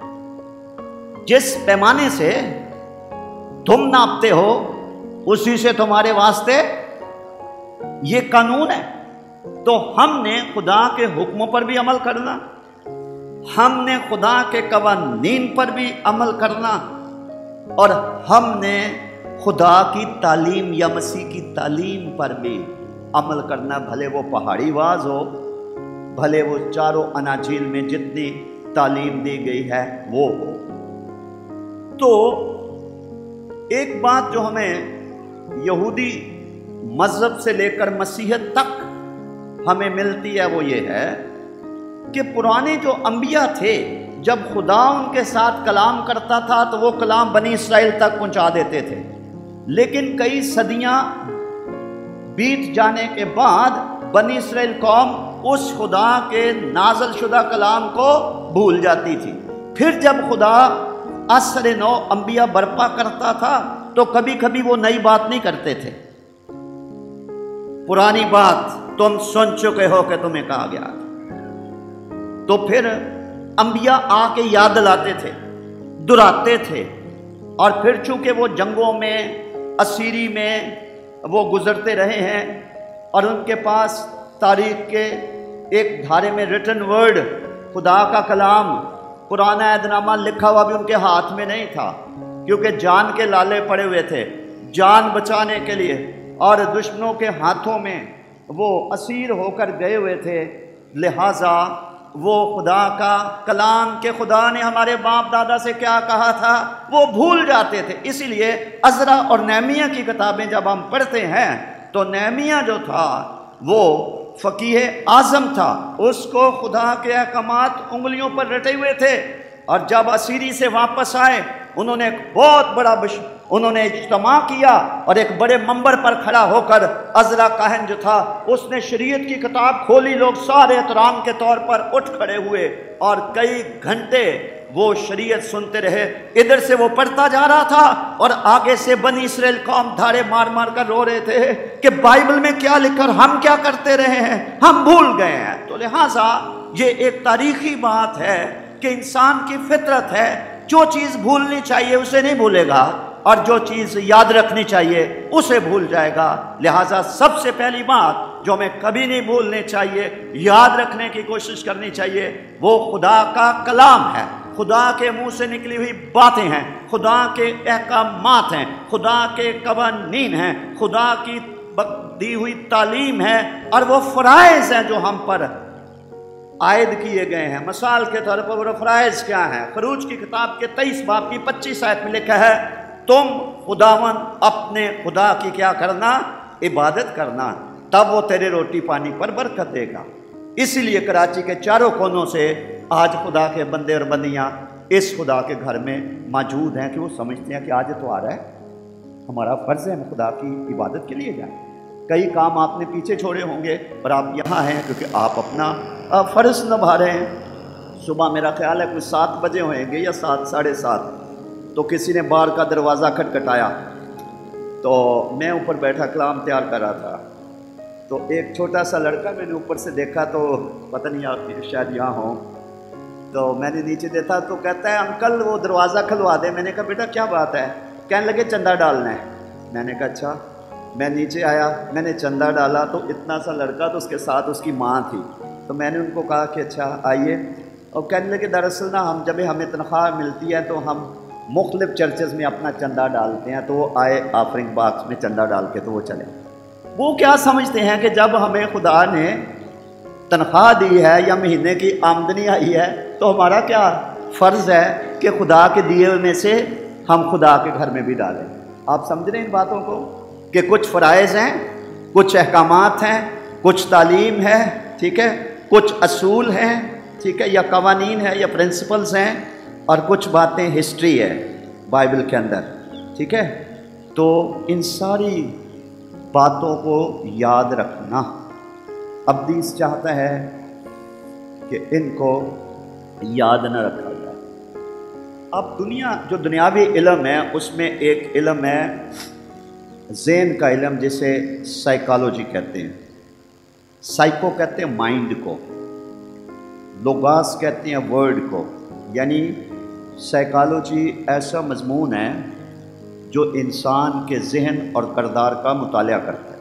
[SPEAKER 1] جس پیمانے سے تم ناپتے ہو اسی سے تمہارے واسطے یہ قانون ہے۔ تو ہم نے خدا کے حکموں پر بھی عمل کرنا، ہم نے خدا کے قوانین پر بھی عمل کرنا، اور ہم نے خدا کی تعلیم یا مسیح کی تعلیم پر بھی عمل کرنا، بھلے وہ پہاڑی واز ہو، بھلے وہ چاروں اناجیل میں جتنی تعلیم دی گئی ہے وہ ہو۔ تو ایک بات جو ہمیں یہودی مذہب سے لے کر مسیحیت تک ہمیں ملتی ہے وہ یہ ہے کہ پرانے جو انبیاء تھے، جب خدا ان کے ساتھ کلام کرتا تھا تو وہ کلام بنی اسرائیل تک پہنچا دیتے تھے، لیکن کئی صدیاں بیت جانے کے بعد بنی اسرائیل قوم اس خدا کے نازل شدہ کلام کو بھول جاتی تھی۔ پھر جب خدا عصر نو انبیاء برپا کرتا تھا تو کبھی کبھی وہ نئی بات نہیں کرتے تھے، پرانی بات تم سن چکے ہو کہ تمہیں کہا گیا، تو پھر انبیاء آ کے یاد دلاتے تھے، دہراتے تھے، اور پھر چونکہ وہ جنگوں میں، اسیری میں وہ گزرتے رہے ہیں، اور ان کے پاس تاریخ کے ایک دھارے میں ریٹن ورڈ خدا کا کلام پرانا عہد نامہ لکھا ہوا بھی ان کے ہاتھ میں نہیں تھا، کیونکہ جان کے لالے پڑے ہوئے تھے جان بچانے کے لیے، اور دشمنوں کے ہاتھوں میں وہ اسیر ہو کر گئے ہوئے تھے، لہٰذا وہ خدا کا کلام کہ خدا نے ہمارے باپ دادا سے کیا کہا تھا وہ بھول جاتے تھے۔ اسی لیے عزرا اور نہمیہ کی کتابیں جب ہم پڑھتے ہیں تو نہمیہ جو تھا وہ فقیہ اعظم تھا، اس کو خدا کے احکامات انگلیوں پر رٹے ہوئے تھے، اور جب اسیری سے واپس آئے انہوں نے ایک بہت بڑا بش... انہوں نے اجتماع کیا، اور ایک بڑے منبر پر کھڑا ہو کر عزرا کاہن جو تھا اس نے شریعت کی کتاب کھولی، لوگ سارے احترام کے طور پر اٹھ کھڑے ہوئے اور کئی گھنٹے وہ شریعت سنتے رہے۔ ادھر سے وہ پڑھتا جا رہا تھا اور آگے سے بنی اسرائیل قوم دھارے مار مار کر رو رہے تھے کہ بائبل میں کیا لکھا اور ہم کیا کرتے رہے ہیں، ہم بھول گئے ہیں۔ تو لہٰذا یہ ایک تاریخی بات ہے کہ انسان کی فطرت ہے، جو چیز بھولنی چاہیے اسے نہیں بھولے گا، اور جو چیز یاد رکھنی چاہیے اسے بھول جائے گا۔ لہٰذا سب سے پہلی بات جو ہمیں کبھی نہیں بھولنی چاہیے، یاد رکھنے کی کوشش کرنی چاہیے، وہ خدا کا کلام ہے، خدا کے منہ سے نکلی ہوئی باتیں ہیں، خدا کے احکامات ہیں، خدا کے قوانین ہیں، خدا کی دی ہوئی تعلیم ہے، اور وہ فرائض ہیں جو ہم پر عائد کیے گئے ہیں۔ مثال کے طور پر وہ فرائض کیا ہیں؟ خروج کی کتاب کے تیئیس باب کی پچیس آیت میں لکھا ہے، تم خداوند اپنے خدا کی کیا کرنا؟ عبادت کرنا۔ तब वो तेरे रोटी पानी पर बरकत देगा। इसीलिए कराची के चारों कोनों से आज खुदा के बंदे और बंदियाँ इस खुदा के घर में मौजूद हैं कि वो समझते हैं कि आज तो आ रहा है, हमारा फ़र्ज़ है हम खुदा की इबादत के लिए जाएं। कई काम आपने पीछे छोड़े होंगे पर आप यहाँ हैं क्योंकि आप अपना फ़र्ज़ निभा रहे हैं। सुबह मेरा ख्याल है कुछ सात बजे होंगे या सात साढ़े सात, तो किसी ने बार का दरवाज़ा खटखटाया, तो मैं ऊपर बैठा कलाम तैयार कर रहा था, तो एक छोटा सा लड़का मैंने ऊपर से देखा, तो पता नहीं आप शायद यहाँ हो, तो मैंने नीचे देखा तो कहता है अंकल वो दरवाज़ा खुलवा दे। मैंने कहा बेटा क्या बात है? कहने लगे चंदा डालना है। मैंने कहा अच्छा। मैं नीचे आया, मैंने चंदा डाला, तो इतना सा लड़का, तो उसके साथ उसकी माँ थी, तो मैंने उनको कहा कि अच्छा आइए, और कहने लगे दरअसल ना हम जब हमें तनख्वाह मिलती है तो हम मुख्तलिफ़ चर्चेज़ में अपना चंदा डालते हैं, तो वो आए ऑफरिंग बॉक्स में चंदा डाल के तो वो चले। वो क्या समझते हैं कि जब हमें खुदा ने तनख्वाह दी है या महीने की आमदनी आई है तो हमारा क्या फ़र्ज़ है कि खुदा के दिए हुए में से हम खुदा के घर में भी डालें। आप समझ रहे हैं इन बातों को कि कुछ फ़राइज़ हैं, कुछ अहकामात हैं, कुछ तालीम है, ठीक है, कुछ असूल हैं, ठीक है, या कवानीन है या प्रिंसिपल्स हैं, और कुछ बातें हिस्ट्री है बाइबल के अंदर, ठीक है। तो इन सारी बातों को याद रखना अब्दीस चाहता है कि इनको याद न रखा जाए। अब दुनिया जो दुनियावी इल्म है उसमें एक इल्म है ज़हन का इल्म, जिसे साइकोलॉजी कहते हैं। साइको कहते हैं माइंड को, लोगास कहते हैं वर्ड को, यानी साइकोलॉजी ऐसा मजमून है जो इंसान के ज़हन और किरदार का मुतालिया करता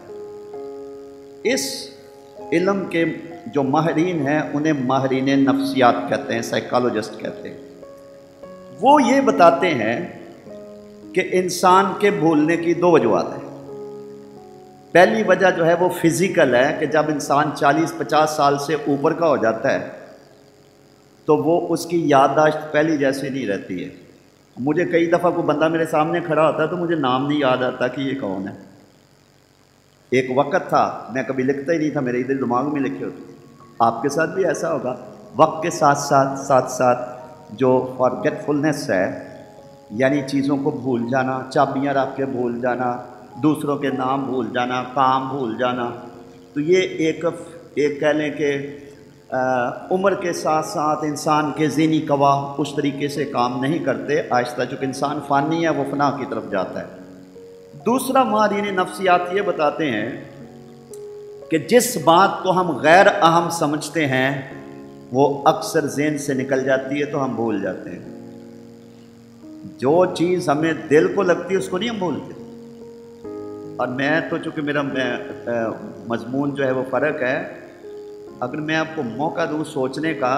[SPEAKER 1] है। इस इल्म के जो माहिरीन हैं उन्हें माहिरीन नफ्सियात कहते हैं, साइकोलॉजिस्ट कहते हैं। वो ये बताते हैं कि इंसान के भूलने की दो वजूहत हैं। पहली वजह जो है वो फिज़िकल है कि जब इंसान चालीस पचास साल से ऊपर का हो जाता है तो वो उसकी याददाश्त पहली जैसी नहीं रहती है। मुझे कई दफ़ा कोई बंदा मेरे सामने खड़ा होता है तो मुझे नाम नहीं याद आता कि ये कौन है। एक वक्त था मैं कभी लिखता ही नहीं था, मेरे इधर दिमाग में लिखे होते। आपके साथ भी ऐसा होगा, वक्त के साथ साथ साथ साथ जो फॉरगेटफुलनेस है, यानी चीज़ों को भूल जाना, चाबियाँ रख के भूल जाना, दूसरों के नाम भूल जाना, काम भूल जाना, तो ये एक एक कह लें कि उम्र के साथ साथ इंसान के ज़हनी कवा उस तरीके से काम नहीं करते। आहिस्ता चूँकि इंसान फ़ानी है वो फना की तरफ जाता है। दूसरा माहिरीन नफ्सियात ये बताते हैं कि जिस बात को हम गैर अहम समझते हैं वो अक्सर ज़हन से निकल जाती है तो हम भूल जाते हैं। जो चीज़ हमें दिल को लगती है उसको नहीं हम भूलते। और मैं तो चूँकि मेरा मजमून जो है वो फ़र्क है, अगर मैं आपको मौका दूँ सोचने का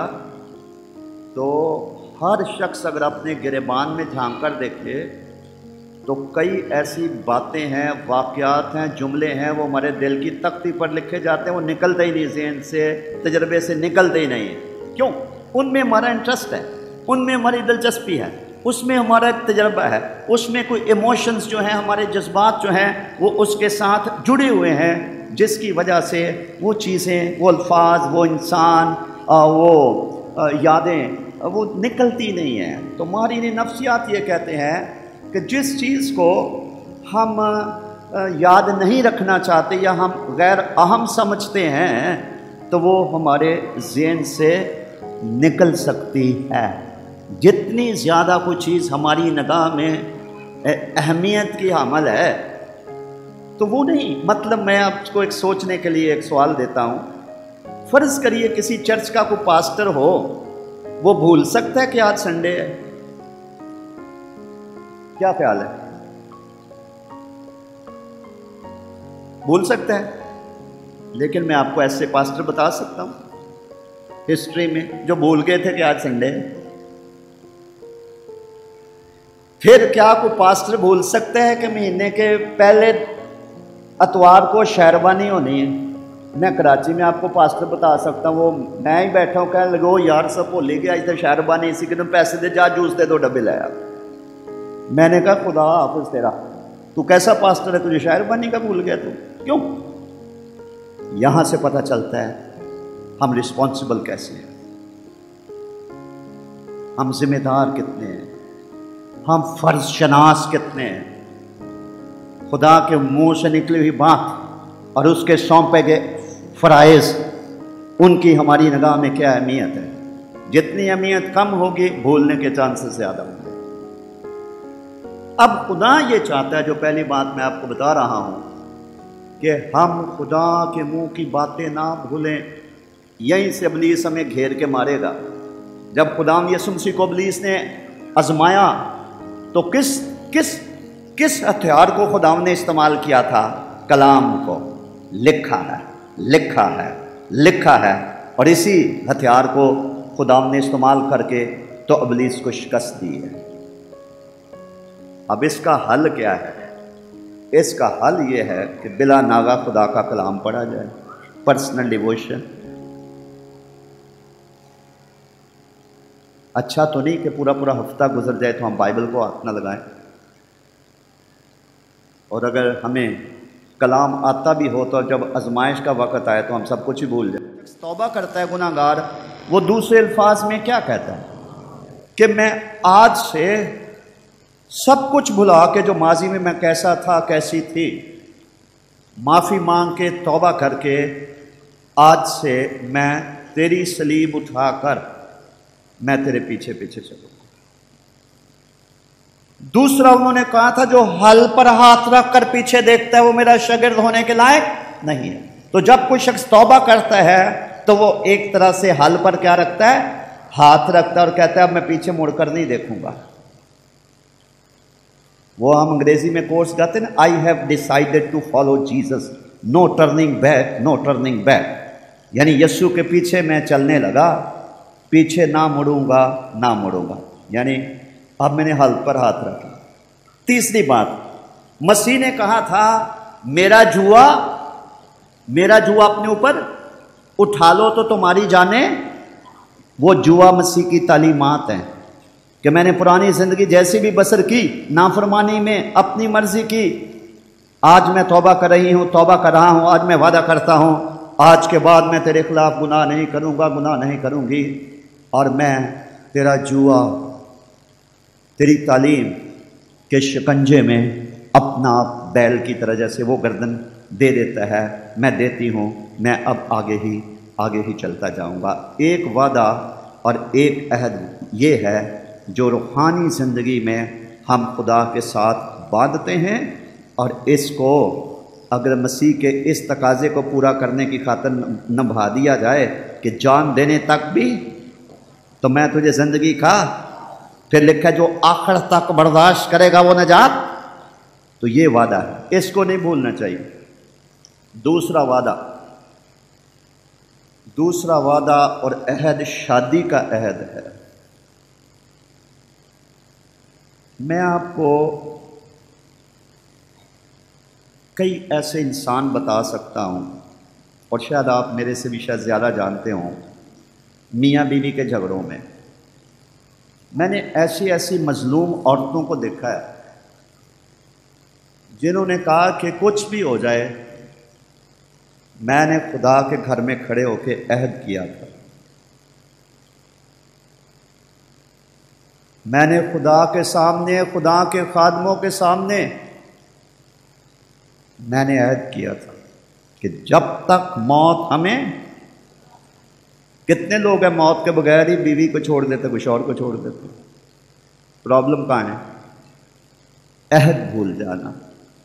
[SPEAKER 1] तो हर शख्स अगर अपने गिरेबान में झांक कर देखे तो कई ऐसी बातें हैं, वाक़यात हैं, जुमले हैं, वो हमारे दिल की तख्ती पर लिखे जाते हैं, वो निकलते ही नहीं, ज़हन से, तजर्बे से निकलते ही नहीं हैं। क्यों? उनमें हमारा इंटरेस्ट है, उनमें हमारी दिलचस्पी है, उसमें हमारा एक तजर्बा है, उसमें कोई इमोशंस जो हैं, हमारे जज्बात जो हैं वो उसके साथ जुड़े हुए हैं, जिसकी वजह से वो चीज़ें, वो अल्फाज, वो इंसान, वो यादें वो निकलती नहीं हैं। तो माहिरीन नफ्सियात ये कहते हैं कि जिस चीज़ को हम याद नहीं रखना चाहते या हम गैर अहम समझते हैं तो वो हमारे ज़हन से निकल सकती है। जितनी ज़्यादा कोई चीज़ हमारी निगाह में अहमियत की हामिल है तो वो नहीं, मतलब मैं आपको एक सोचने के लिए एक सवाल देता हूँ। फ़र्ज़ करिए किसी चर्च का कोई पास्टर हो, वो भूल सकता है कि आज संडे है? क्या ख्याल है? भूल सकता है। लेकिन मैं आपको ऐसे पास्टर बता सकता हूँ हिस्ट्री में जो भूल गए थे कि आज संडे है। फिर क्या कोई पास्टर भूल सकता है कि महीने के पहले अतवार को शेरवानी होनी है? मैं कराची में आपको पास्टर बता सकता हूँ, वो मैं ही बैठा हूँ, कहने लगे ओ यार सब भूल ही गया, इधर शेरवानी इसी के तुम पैसे दे, जा जूस दे दो डब्बे लाया। मैंने कहा खुदा हाफिज़ तेरा, तू कैसा पास्टर है, तुझे शेरवानी का भूल गया? तू क्यों? یہاں سے پتہ چلتا ہے ہم رسپانسبل کیسے ہیں، ہم ذمہ دار کتنے ہیں، ہم فرض شناس کتنے ہیں۔ خدا کے منہ سے نکلی ہوئی بات اور اس کے سونپے گئے فرائض، ان کی ہماری نگاہ میں کیا اہمیت ہے؟ جتنی اہمیت کم ہوگی بھولنے کے چانسز زیادہ ہوں گے۔ اب خدا یہ چاہتا ہے، جو پہلی بات میں آپ کو بتا رہا ہوں، کہ ہم خدا کے منہ کی باتیں نہ بھولیں۔ یہیں سے ابلیس ہمیں گھیر کے مارے گا۔ جب خدا یسوع مسیح کو ابلیس نے آزمایا تو کس کس کس ہتھیار کو خدا نے استعمال کیا تھا؟ کلام کو۔ لکھا ہے، لکھا ہے، لکھا ہے، اور اسی ہتھیار کو خدا نے استعمال کر کے تو ابلیس کو شکست دی ہے۔ اب اس کا حل کیا ہے؟ اس کا حل یہ ہے کہ بلا ناغہ خدا کا کلام پڑھا جائے، پرسنل ڈیووشن۔ اچھا تو نہیں کہ پورا پورا ہفتہ گزر جائے تو ہم بائبل کو ہاتھ نہ لگائیں، اور اگر ہمیں کلام آتا بھی ہو تو جب آزمائش کا وقت آئے تو ہم سب کچھ ہی بھول جائیں۔ توبہ کرتا ہے گناہ گار، وہ دوسرے الفاظ میں کیا کہتا ہے کہ میں آج سے سب کچھ بھلا کے جو ماضی میں میں کیسا تھا، کیسی تھی، معافی مانگ کے توبہ کر کے آج سے میں تیری صلیب اٹھا کر میں تیرے پیچھے پیچھے چلوں۔ دوسرا انہوں نے کہا تھا جو حل پر ہاتھ رکھ کر پیچھے دیکھتا ہے وہ میرا شاگرد ہونے کے لائق نہیں ہے۔ تو جب کوئی شخص توبہ کرتا ہے تو وہ ایک طرح سے حل پر کیا رکھتا ہے؟ ہاتھ رکھتا ہے، اور کہتا ہے اب میں پیچھے مڑ کر نہیں دیکھوں گا۔ وہ ہم انگریزی میں کورس کہتے ہیں نا، I have decided to follow Jesus, no turning back, no turning back, یعنی یسوع کے پیچھے میں چلنے لگا، پیچھے نہ مڑوں گا، نہ مڑوں گا، یعنی اب میں نے حل پر ہاتھ رکھا۔ تیسری بات، مسیح نے کہا تھا میرا جوا میرا جوا اپنے اوپر اٹھا لو تو تمہاری جانیں۔ وہ جوا مسیح کی تعلیمات ہیں کہ میں نے پرانی زندگی جیسی بھی بسر کی، نافرمانی میں اپنی مرضی کی، آج میں توبہ کر رہی ہوں، توبہ کر رہا ہوں، آج میں وعدہ کرتا ہوں آج کے بعد میں تیرے خلاف گناہ نہیں کروں گا، گناہ نہیں کروں گی، اور میں تیرا جوا، تیری تعلیم کے شکنجے میں اپنا بیل کی طرح جیسے وہ گردن دے دیتا ہے میں دیتی ہوں، میں اب آگے ہی آگے ہی چلتا جاؤں گا۔ ایک وعدہ اور ایک عہد یہ ہے جو روحانی زندگی میں ہم خدا کے ساتھ باندھتے ہیں، اور اس کو اگر مسیح کے اس تقاضے کو پورا کرنے کی خاطر نبھا دیا جائے کہ جان دینے تک بھی، تو میں تجھے زندگی کا، پھر لکھا جو آخر تک برداشت کرے گا وہ نجات، تو یہ وعدہ ہے، اس کو نہیں بھولنا چاہیے۔ دوسرا وعدہ دوسرا وعدہ اور عہد شادی کا عہد ہے۔ میں آپ کو کئی ایسے انسان بتا سکتا ہوں، اور شاید آپ میرے سے بھی شاید زیادہ جانتے ہوں، میاں بیوی کے جھگڑوں میں میں نے ایسی ایسی مظلوم عورتوں کو دیکھا ہے جنہوں نے کہا کہ کچھ بھی ہو جائے میں نے خدا کے گھر میں کھڑے ہو کے عہد کیا تھا، میں نے خدا کے سامنے، خدا کے خادموں کے سامنے میں نے عہد کیا تھا کہ جب تک موت ہمیں، کتنے لوگ ہیں موت کے بغیر ہی بیوی کو چھوڑ دیتے، کچھ اور کو چھوڑ دیتے۔ پرابلم کہاں ہے؟ عہد بھول جانا۔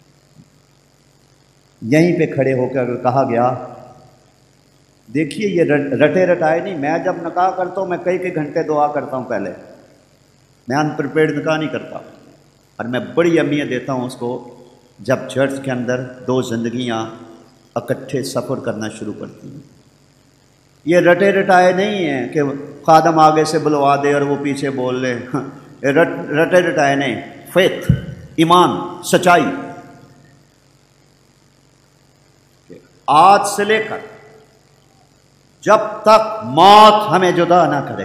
[SPEAKER 1] یہیں پہ کھڑے ہو کے اگر کہا گیا، دیکھیے یہ رٹے رٹائے نہیں، میں جب نکاح کرتا ہوں میں کئی کئی گھنٹے دعا کرتا ہوں، پہلے میں ان پریپیئرڈ نکاح نہیں کرتا، اور میں بڑی اہمیت دیتا ہوں اس کو جب چرچ کے اندر دو زندگیاں اکٹھے سفر کرنا شروع کرتی ہیں۔ یہ رٹے رٹائے نہیں ہیں کہ خادم آگے سے بلوا دے اور وہ پیچھے بول لے، رٹ رٹے رٹائے نہیں، فیتھ، ایمان، سچائی، آج سے لے کر جب تک موت ہمیں جدا نہ کرے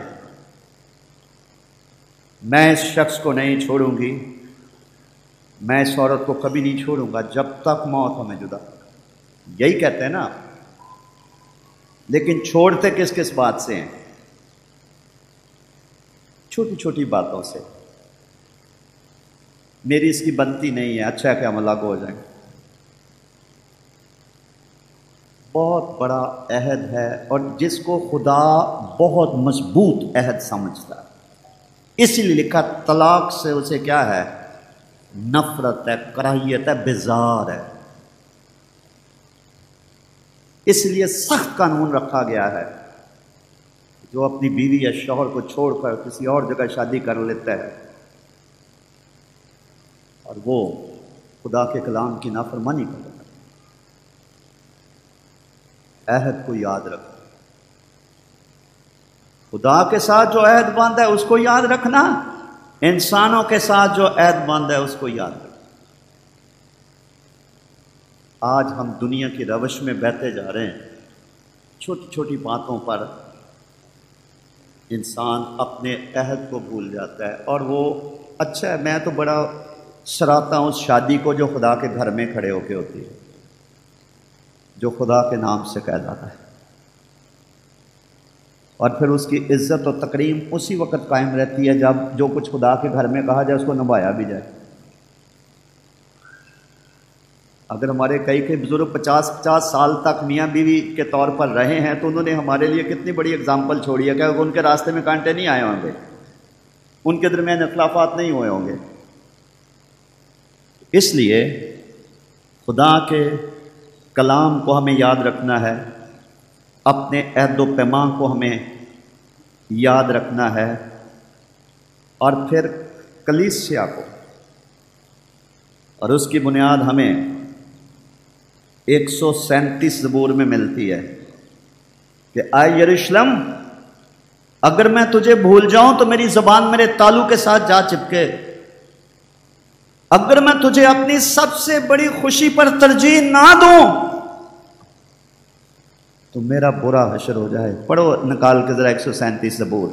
[SPEAKER 1] میں اس شخص کو نہیں چھوڑوں گی، میں اس عورت کو کبھی نہیں چھوڑوں گا جب تک موت ہمیں جدا۔ یہی کہتے ہیں نا لیکن چھوڑتے کس کس بات سے ہیں؟ چھوٹی چھوٹی باتوں سے. میری اس کی بنتی نہیں ہے، اچھا ہے کہ ہم اللہ کو ہو جائیں. بہت بڑا عہد ہے، اور جس کو خدا بہت مضبوط عہد سمجھتا ہے. اس لیے لکھا طلاق سے اسے کیا ہے؟ نفرت ہے، کراہیت ہے، بیزار ہے. اس لیے سخت قانون رکھا گیا ہے. جو اپنی بیوی یا شوہر کو چھوڑ کر کسی اور جگہ شادی کر لیتا ہے اور وہ خدا کے کلام کی نافرمانی کرتا ہے، عہد کو یاد رکھنا. خدا کے ساتھ جو عہد باندھا ہے اس کو یاد رکھنا، انسانوں کے ساتھ جو عہد باندھا ہے اس کو یاد رکھنا. آج ہم دنیا کی روش میں بہتے جا رہے ہیں. چھوٹی چھوٹی باتوں پر انسان اپنے عہد کو بھول جاتا ہے. اور وہ اچھا ہے، میں تو بڑا سراہتا ہوں اس شادی کو جو خدا کے گھر میں کھڑے ہو کے ہوتی ہے، جو خدا کے نام سے کہلاتا ہے، اور پھر اس کی عزت و تکریم اسی وقت قائم رہتی ہے جب جو کچھ خدا کے گھر میں کہا جائے اس کو نبھایا بھی جائے. اگر ہمارے کئی کئی بزرگ پچاس پچاس سال تک میاں بیوی کے طور پر رہے ہیں تو انہوں نے ہمارے لیے کتنی بڑی اگزامپل چھوڑی ہے کہ ان کے راستے میں کانٹے نہیں آئے ہوں گے، ان کے درمیان اختلافات نہیں ہوئے ہوں گے. اس لیے خدا کے کلام کو ہمیں یاد رکھنا ہے، اپنے عہد و پیمان کو ہمیں یاد رکھنا ہے، اور پھر کلیسیا کو. اور اس کی بنیاد ہمیں ایک سو سینتیس زبور میں ملتی ہے کہ اے یروشلم، اگر میں تجھے بھول جاؤں تو میری زبان میرے تالو کے ساتھ جا چپکے. اگر میں تجھے اپنی سب سے بڑی خوشی پر ترجیح نہ دوں تو میرا برا حشر ہو جائے. پڑھو نکال کے ذرا ایک سو سینتیس زبور.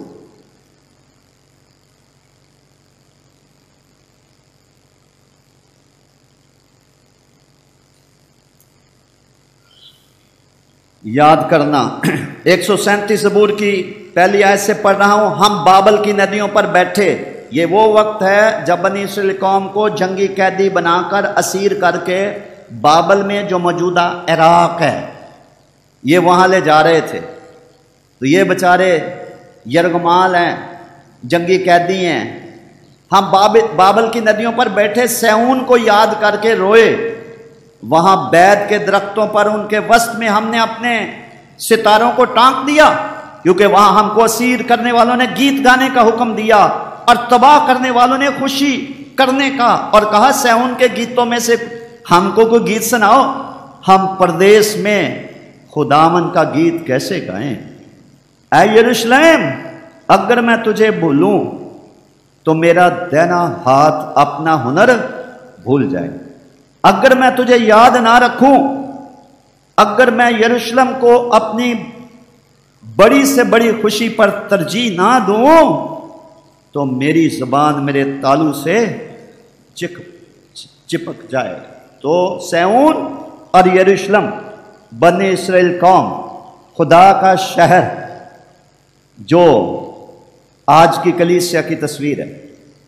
[SPEAKER 1] یاد کرنا، ایک سو سینتیس زبور کی پہلی آیت سے پڑھ رہا ہوں. ہم بابل کی ندیوں پر بیٹھے. یہ وہ وقت ہے جب بنی اسرائیل قوم کو جنگی قیدی بنا کر اسیر کر کے بابل میں جو موجودہ عراق ہے یہ وہاں لے جا رہے تھے. تو یہ بیچارے یرغمال ہیں، جنگی قیدی ہیں. ہم بابل کی ندیوں پر بیٹھے سیون کو یاد کر کے روئے. وہاں بیت کے درختوں پر ان کے وسط میں ہم نے اپنے ستاروں کو ٹانک دیا، کیونکہ وہاں ہم کو اسیر کرنے والوں نے گیت گانے کا حکم دیا اور تباہ کرنے والوں نے خوشی کرنے کا، اور کہا سیون کے گیتوں میں سے ہم کو کوئی گیت سناؤ. ہم پردیس میں خداوند کا گیت کیسے گائیں؟ اے یروشلم، اگر میں تجھے بھولوں تو میرا دینا ہاتھ اپنا ہنر بھول جائے. اگر میں تجھے یاد نہ رکھوں، اگر میں یروشلم کو اپنی بڑی سے بڑی خوشی پر ترجیح نہ دوں تو میری زبان میرے تالو سے چک چپک جائے. تو سیون اور یروشلم بنی اسرائیل قوم، خدا کا شہر جو آج کی کلیسیا کی تصویر ہے،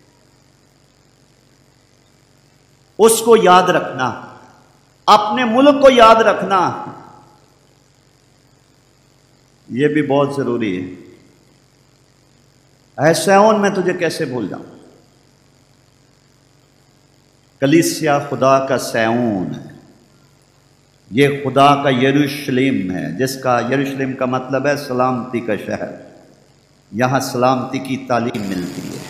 [SPEAKER 1] اس کو یاد رکھنا، اپنے ملک کو یاد رکھنا، یہ بھی بہت ضروری ہے. اے سیون، میں تجھے کیسے بھول جاؤں؟ کلیسیا خدا کا سیون ہے، یہ خدا کا یروشلم ہے، جس کا یروشلم کا مطلب ہے سلامتی کا شہر. یہاں سلامتی کی تعلیم ملتی ہے.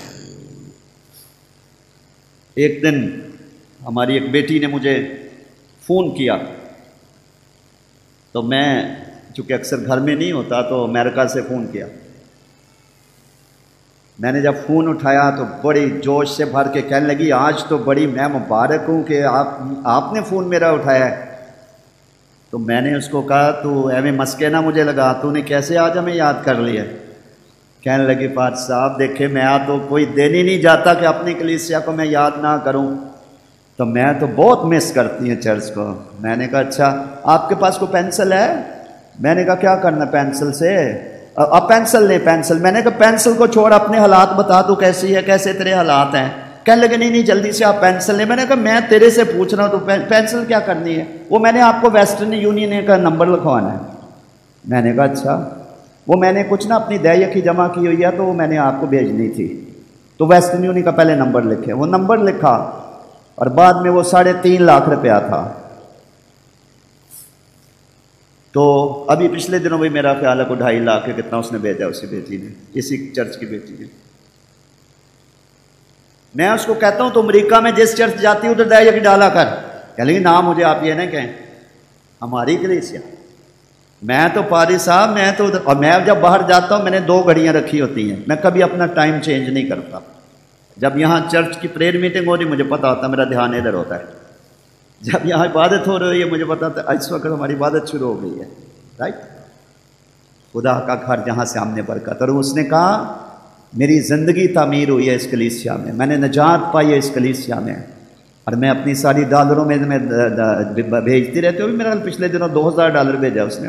[SPEAKER 1] ایک دن ہماری ایک بیٹی نے مجھے فون کیا، تو میں چونکہ اکثر گھر میں نہیں ہوتا تو امریکہ سے فون کیا. میں نے جب فون اٹھایا تو بڑی جوش سے بھر کے کہنے لگی، آج تو بڑی میں مبارک ہوں کہ آپ آپ نے فون میرا اٹھایا ہے. تو میں نے اس کو کہا تو ایویں مسکے نہ مجھے لگا، تو نے کیسے آج ہمیں یاد کر لیا؟ کہنے لگی، فارج صاحب دیکھیں، میں تو کوئی دن ہی نہیں جاتا کہ اپنی کلیسیا کو میں یاد نہ کروں، تو میں تو بہت مس کرتی ہوں چرچ کو. میں نے کہا اچھا، آپ کے پاس کوئی پینسل ہے؟ میں نے کہا کیا کرنا پینسل سے؟ اب پینسل لے پینسل۔ میں نے کہا پینسل کو چھوڑ، اپنے حالات بتا تو کیسی ہے، کیسے تیرے حالات ہیں؟ کہنے لگے نہیں نہیں جلدی سے آپ پینسل لیں۔ میں نے کہا میں تیرے سے پوچھ رہا ہوں تو پینسل کیا کرنی ہے؟ وہ میں نے آپ کو ویسٹرن یونین کا نمبر لکھوانا ہے۔ میں نے کہا اچھا۔ وہ میں نے کچھ نا اپنی دہیا کی جمع کی ہوئی ہے تو وہ میں نے آپ کو بھیجنی تھی، تو ویسٹرن یونین کا پہلے نمبر لکھے۔ وہ نمبر لکھا اور بعد میں وہ ساڑھے تین لاکھ روپیہ تھا۔ تو ابھی پچھلے دنوں بھی میرا خیال ہے کو ڈھائی لاکھ کے کتنا اس نے بھیجا اسی بیٹی نے، اسی چرچ کی بیٹی نے۔ میں اس کو کہتا ہوں تو امریکہ میں جس چرچ جاتی ہوں ادھر دہیا کی ڈالا کر، کہ لیکن نہ مجھے آپ یہ نہ کہیں ہماری کلیسیا۔ میں تو پاری صاحب میں تو ادھر، اور میں جب باہر جاتا ہوں میں نے دو گھڑیاں رکھی ہوتی ہیں، میں کبھی اپنا ٹائم چینج نہیں کرتا۔ جب یہاں چرچ کی پریئر میٹنگ ہو رہی مجھے پتا ہوتا ہے میرا دھیان ادھر ہوتا ہے، جب یہاں عبادت ہو رہی ہے مجھے پتا ہوتا ہے اس وقت ہماری عبادت شروع ہو گئی ہے، رائٹ۔ خدا کا گھر جہاں سے ہم نے برکت، اور اس نے کہا میری زندگی تعمیر ہوئی ہے اس کلیسیا میں، میں نے نجات پائی ہے اس کلیسیا میں، اور میں اپنی ساری ڈالروں میں میں بھیجتی رہتی ہوں۔ میرا پچھلے دنوں دو ہزار ڈالر بھیجا اس نے،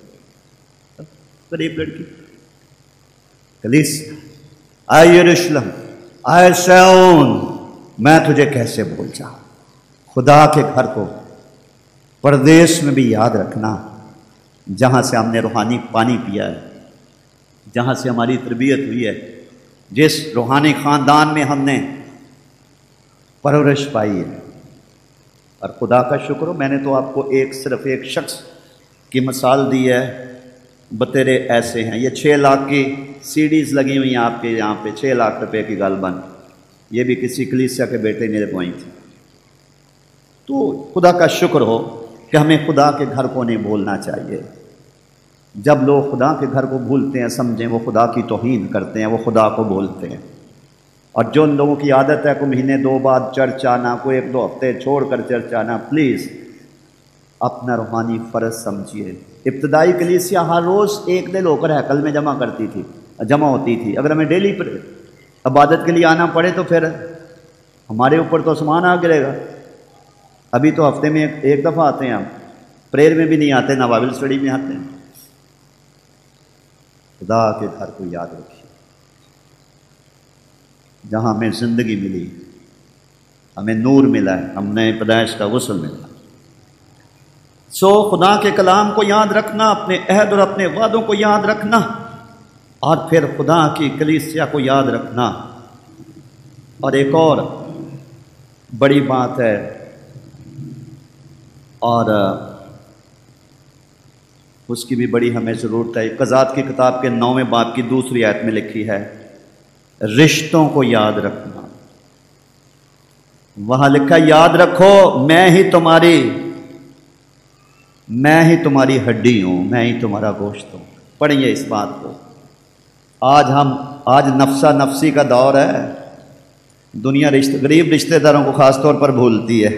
[SPEAKER 1] غریب لڑکی۔ کلیسیا اے یروشلم اے سیون، میں تجھے کیسے بھول جاؤں؟ خدا کے گھر کو پردیس میں بھی یاد رکھنا، جہاں سے ہم نے روحانی پانی پیا ہے، جہاں سے ہماری تربیت ہوئی ہے، جس روحانی خاندان میں ہم نے پرورش پائی ہے۔ اور خدا کا شکر ہو میں نے تو آپ کو ایک صرف ایک شخص کی مثال دی ہے، بتیرے ایسے ہیں۔ یہ چھ لاکھ کی سی ڈیز لگی ہوئی ہیں آپ کے یہاں پہ، چھ لاکھ روپے کی گل بند، یہ بھی کسی کلیسیا کے بیٹے نے لگوائی تھی۔ تو خدا کا شکر ہو کہ ہمیں خدا کے گھر کو نہیں بھولنا چاہیے۔ جب لوگ خدا کے گھر کو بھولتے ہیں سمجھیں وہ خدا کی توہین کرتے ہیں، وہ خدا کو بھولتے ہیں۔ اور جو لوگوں کی عادت ہے کوئی مہینے دو بعد چرچ آنا، کوئی ایک دو ہفتے چھوڑ کر چرچ آنا، پلیز اپنا روحانی فرض سمجھیے۔ ابتدائی کلیسیا ہر روز ایک دل ہو کر ہیکل میں جمع کرتی تھی، جمع ہوتی تھی۔ اگر ہمیں ڈیلی پر عبادت کے لیے آنا پڑے تو پھر ہمارے اوپر تو آسمان آ گرے گا۔ ابھی تو ہفتے میں ایک دفعہ آتے ہیں ہم، پریئر میں بھی نہیں آتے، نہ بائبل اسٹڈی میں آتے ہیں۔ خدا کے گھر کو یاد رکھیے، جہاں ہمیں زندگی ملی، ہمیں نور ملا ہے، ہم نئے پیدائش کا غسل ملا۔ سو خدا کے کلام کو یاد رکھنا، اپنے عہد اور اپنے وعدوں کو یاد رکھنا، اور پھر خدا کی کلیسیا کو یاد رکھنا۔ اور ایک اور بڑی بات ہے، اور اس کی بھی بڑی ہمیں ضرورت ہے۔ قضات کی کتاب کے نویں باب کی دوسری آیت میں لکھی ہے رشتوں کو یاد رکھنا۔ وہاں لکھا یاد رکھو میں ہی تمہاری میں ہی تمہاری ہڈی ہوں، میں ہی تمہارا گوشت ہوں۔ پڑھیے اس بات کو۔ آج ہم آج نفسا نفسی کا دور ہے، دنیا رشتہ غریب رشتہ داروں کو خاص طور پر بھولتی ہے۔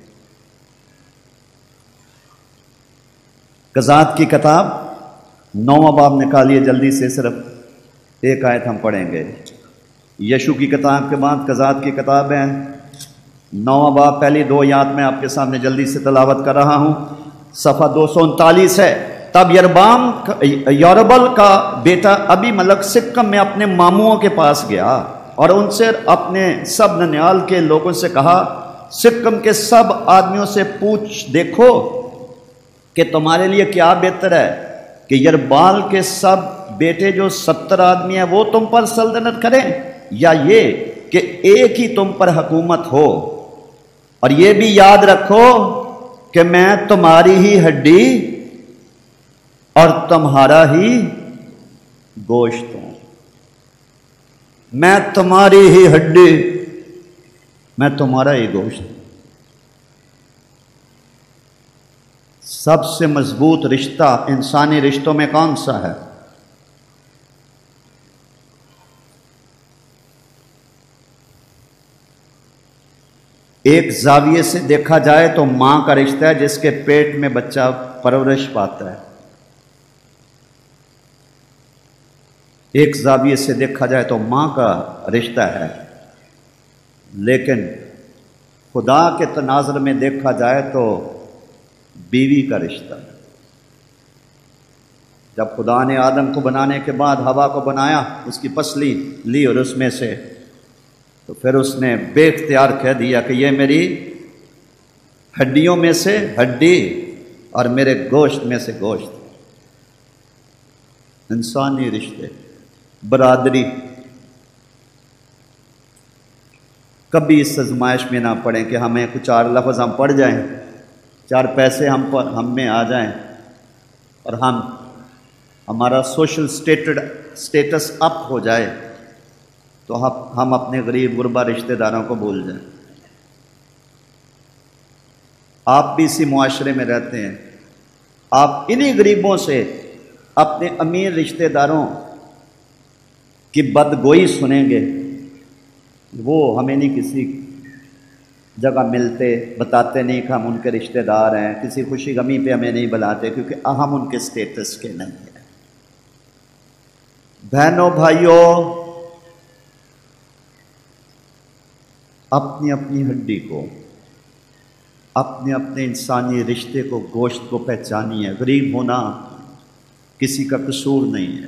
[SPEAKER 1] قضات کی کتاب نواں باب نکالیے جلدی سے، صرف ایک آیت ہم پڑھیں گے۔ یشوع کی کتاب کے بعد قضات کی کتاب ہے، نواں باب پہلی دو آیات میں آپ کے سامنے جلدی سے تلاوت کر رہا ہوں۔ صفحہ دو سو انتالیس ہے۔ تب یربام یوربل کا بیٹا ابی ملک سکم میں اپنے ماموں کے پاس گیا اور ان سے اپنے سب ننیال کے لوگوں سے کہا سکم کے سب آدمیوں سے پوچھ دیکھو کہ تمہارے لیے کیا بہتر ہے کہ یربال کے سب بیٹے جو ستر آدمی ہیں وہ تم پر سلطنت کریں، یا یہ کہ ایک ہی تم پر حکومت ہو؟ اور یہ بھی یاد رکھو کہ میں تمہاری ہی ہڈی اور تمہارا ہی گوشت ہوں۔ میں تمہاری ہی ہڈی، میں تمہارا ہی گوشت ہوں۔ سب سے مضبوط رشتہ انسانی رشتوں میں کون سا ہے؟ ایک زاویے سے دیکھا جائے تو ماں کا رشتہ ہے، جس کے پیٹ میں بچہ پرورش پاتا ہے۔ ایک زاویے سے دیکھا جائے تو ماں کا رشتہ ہے، لیکن خدا کے تناظر میں دیکھا جائے تو بیوی کا رشتہ ہے۔ جب خدا نے آدم کو بنانے کے بعد ہوا کو بنایا، اس کی پسلی لی اور اس میں سے، تو پھر اس نے بے اختیار کہہ دیا کہ یہ میری ہڈیوں میں سے ہڈی اور میرے گوشت میں سے گوشت۔ انسانی رشتے، برادری، کبھی اس آزمائش میں نہ پڑیں کہ ہمیں کچھ چار لفظ ہم پڑھ جائیں، چار پیسے ہم پر ہم میں آ جائیں اور ہم ہمارا سوشل سٹیٹس اپ ہو جائے تو ہم اپنے غریب غربا رشتہ داروں کو بھول جائیں۔ آپ بھی اسی معاشرے میں رہتے ہیں، آپ انہی غریبوں سے اپنے امیر رشتہ داروں کی بدگوئی سنیں گے، وہ ہمیں نہیں کسی جگہ ملتے، بتاتے نہیں کہ ہم ان کے رشتہ دار ہیں، کسی خوشی غمی پہ ہمیں نہیں بلاتے کیونکہ ہم ان کے سٹیٹس کے نہیں ہیں۔ بہنوں بھائیوں، اپنی اپنی ہڈی کو، اپنے اپنے انسانی رشتے کو، گوشت کو پہچانیے۔ غریب ہونا کسی کا قصور نہیں ہے،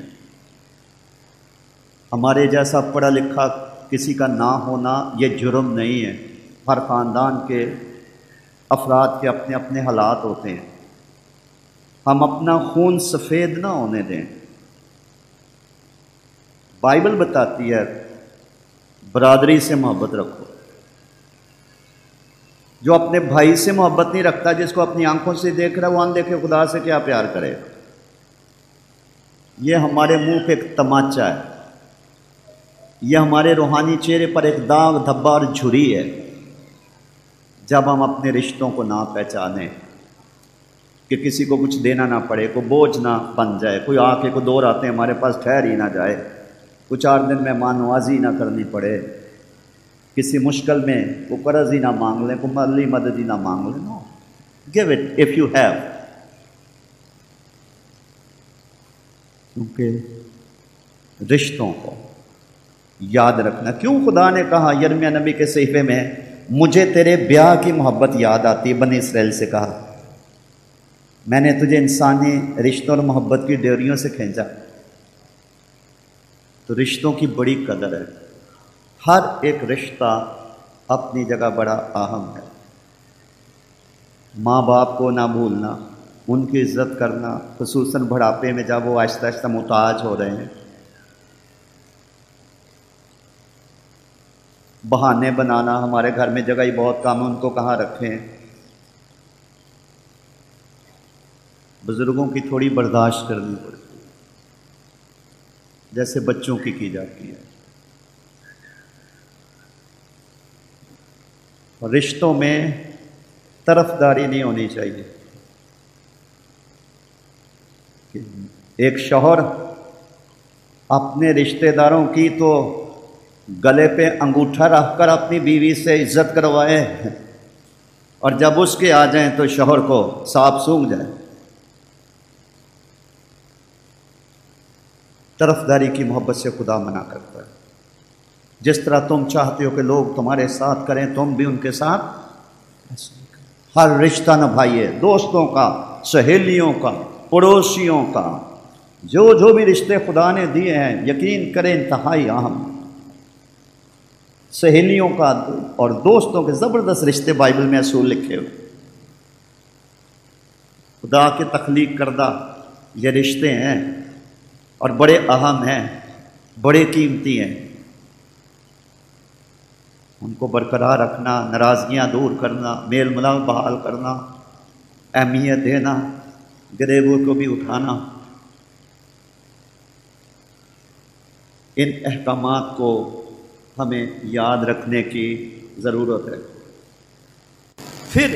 [SPEAKER 1] ہمارے جیسا پڑھا لکھا کسی کا نہ ہونا یہ جرم نہیں ہے۔ ہر خاندان کے افراد کے اپنے اپنے حالات ہوتے ہیں، ہم اپنا خون سفید نہ ہونے دیں۔ بائبل بتاتی ہے برادری سے محبت رکھو۔ جو اپنے بھائی سے محبت نہیں رکھتا، جس کو اپنی آنکھوں سے دیکھ رہا ہے، وہ ان دیکھے خدا سے کیا پیار کرے۔ یہ ہمارے منہ پہ ایک تماچہ ہے، یہ ہمارے روحانی چہرے پر ایک داغ دھبا اور جھری ہے جب ہم اپنے رشتوں کو نہ پہچانیں، کہ کسی کو کچھ دینا نہ پڑے، کوئی بوجھ نہ بن جائے، کوئی آ کے کوئی دو راتیں ہمارے پاس ٹھہر ہی نہ جائے، کوئی چار دن مہمان نوازی نہ کرنی پڑے، کسی مشکل میں کوئی قرض ہی نہ مانگ لیں، کوئی مالی مدد ہی نہ مانگ لیں۔ No, give it if you have. کیونکہ رشتوں کو یاد رکھنا۔ کیوں خدا نے کہا یرمیہ نبی کے صحیفے میں، مجھے تیرے بیاہ کی محبت یاد آتی ہے، بنی اسرائیل سے کہا، میں نے تجھے انسانی رشتوں اور محبت کی ڈیوریوں سے کھینچا۔ تو رشتوں کی بڑی قدر ہے، ہر ایک رشتہ اپنی جگہ بڑا اہم ہے۔ ماں باپ کو نہ بھولنا، ان کی عزت کرنا، خصوصاً بڑھاپے میں جب وہ آہستہ آہستہ محتاج ہو رہے ہیں۔ بہانے بنانا، ہمارے گھر میں جگہ ہی بہت کم ہے، ان کو کہاں رکھیں۔ بزرگوں کی تھوڑی برداشت کرنی پڑتی ہے، جیسے بچوں کی کی جاتی ہے۔ اور رشتوں میں طرفداری نہیں ہونی چاہیے کہ ایک شوہر اپنے رشتہ داروں کی تو گلے پہ انگوٹھا رکھ کر اپنی بیوی سے عزت کروائے اور جب اس کے آ جائیں تو شوہر کو سانپ سونگھ جائے۔ طرفداری کی محبت سے خدا منع کرتا ہے۔ جس طرح تم چاہتے ہو کہ لوگ تمہارے ساتھ کریں، تم بھی ان کے ساتھ ہر رشتہ نبھائیے، دوستوں کا، سہیلیوں کا، پڑوسیوں کا، جو جو بھی رشتے خدا نے دیے ہیں، یقین کریں انتہائی اہم۔ سہیلیوں کا اور دوستوں کے زبردست رشتے بائبل میں اصول لکھے ہوئے۔ خدا کے تخلیق کردہ یہ رشتے ہیں اور بڑے اہم ہیں، بڑے قیمتی ہیں۔ ان کو برقرار رکھنا، ناراضگیاں دور کرنا، میل ملاپ بحال کرنا، اہمیت دینا، غریبوں کو بھی اٹھانا، ان احکامات کو ہمیں یاد رکھنے کی ضرورت ہے۔ پھر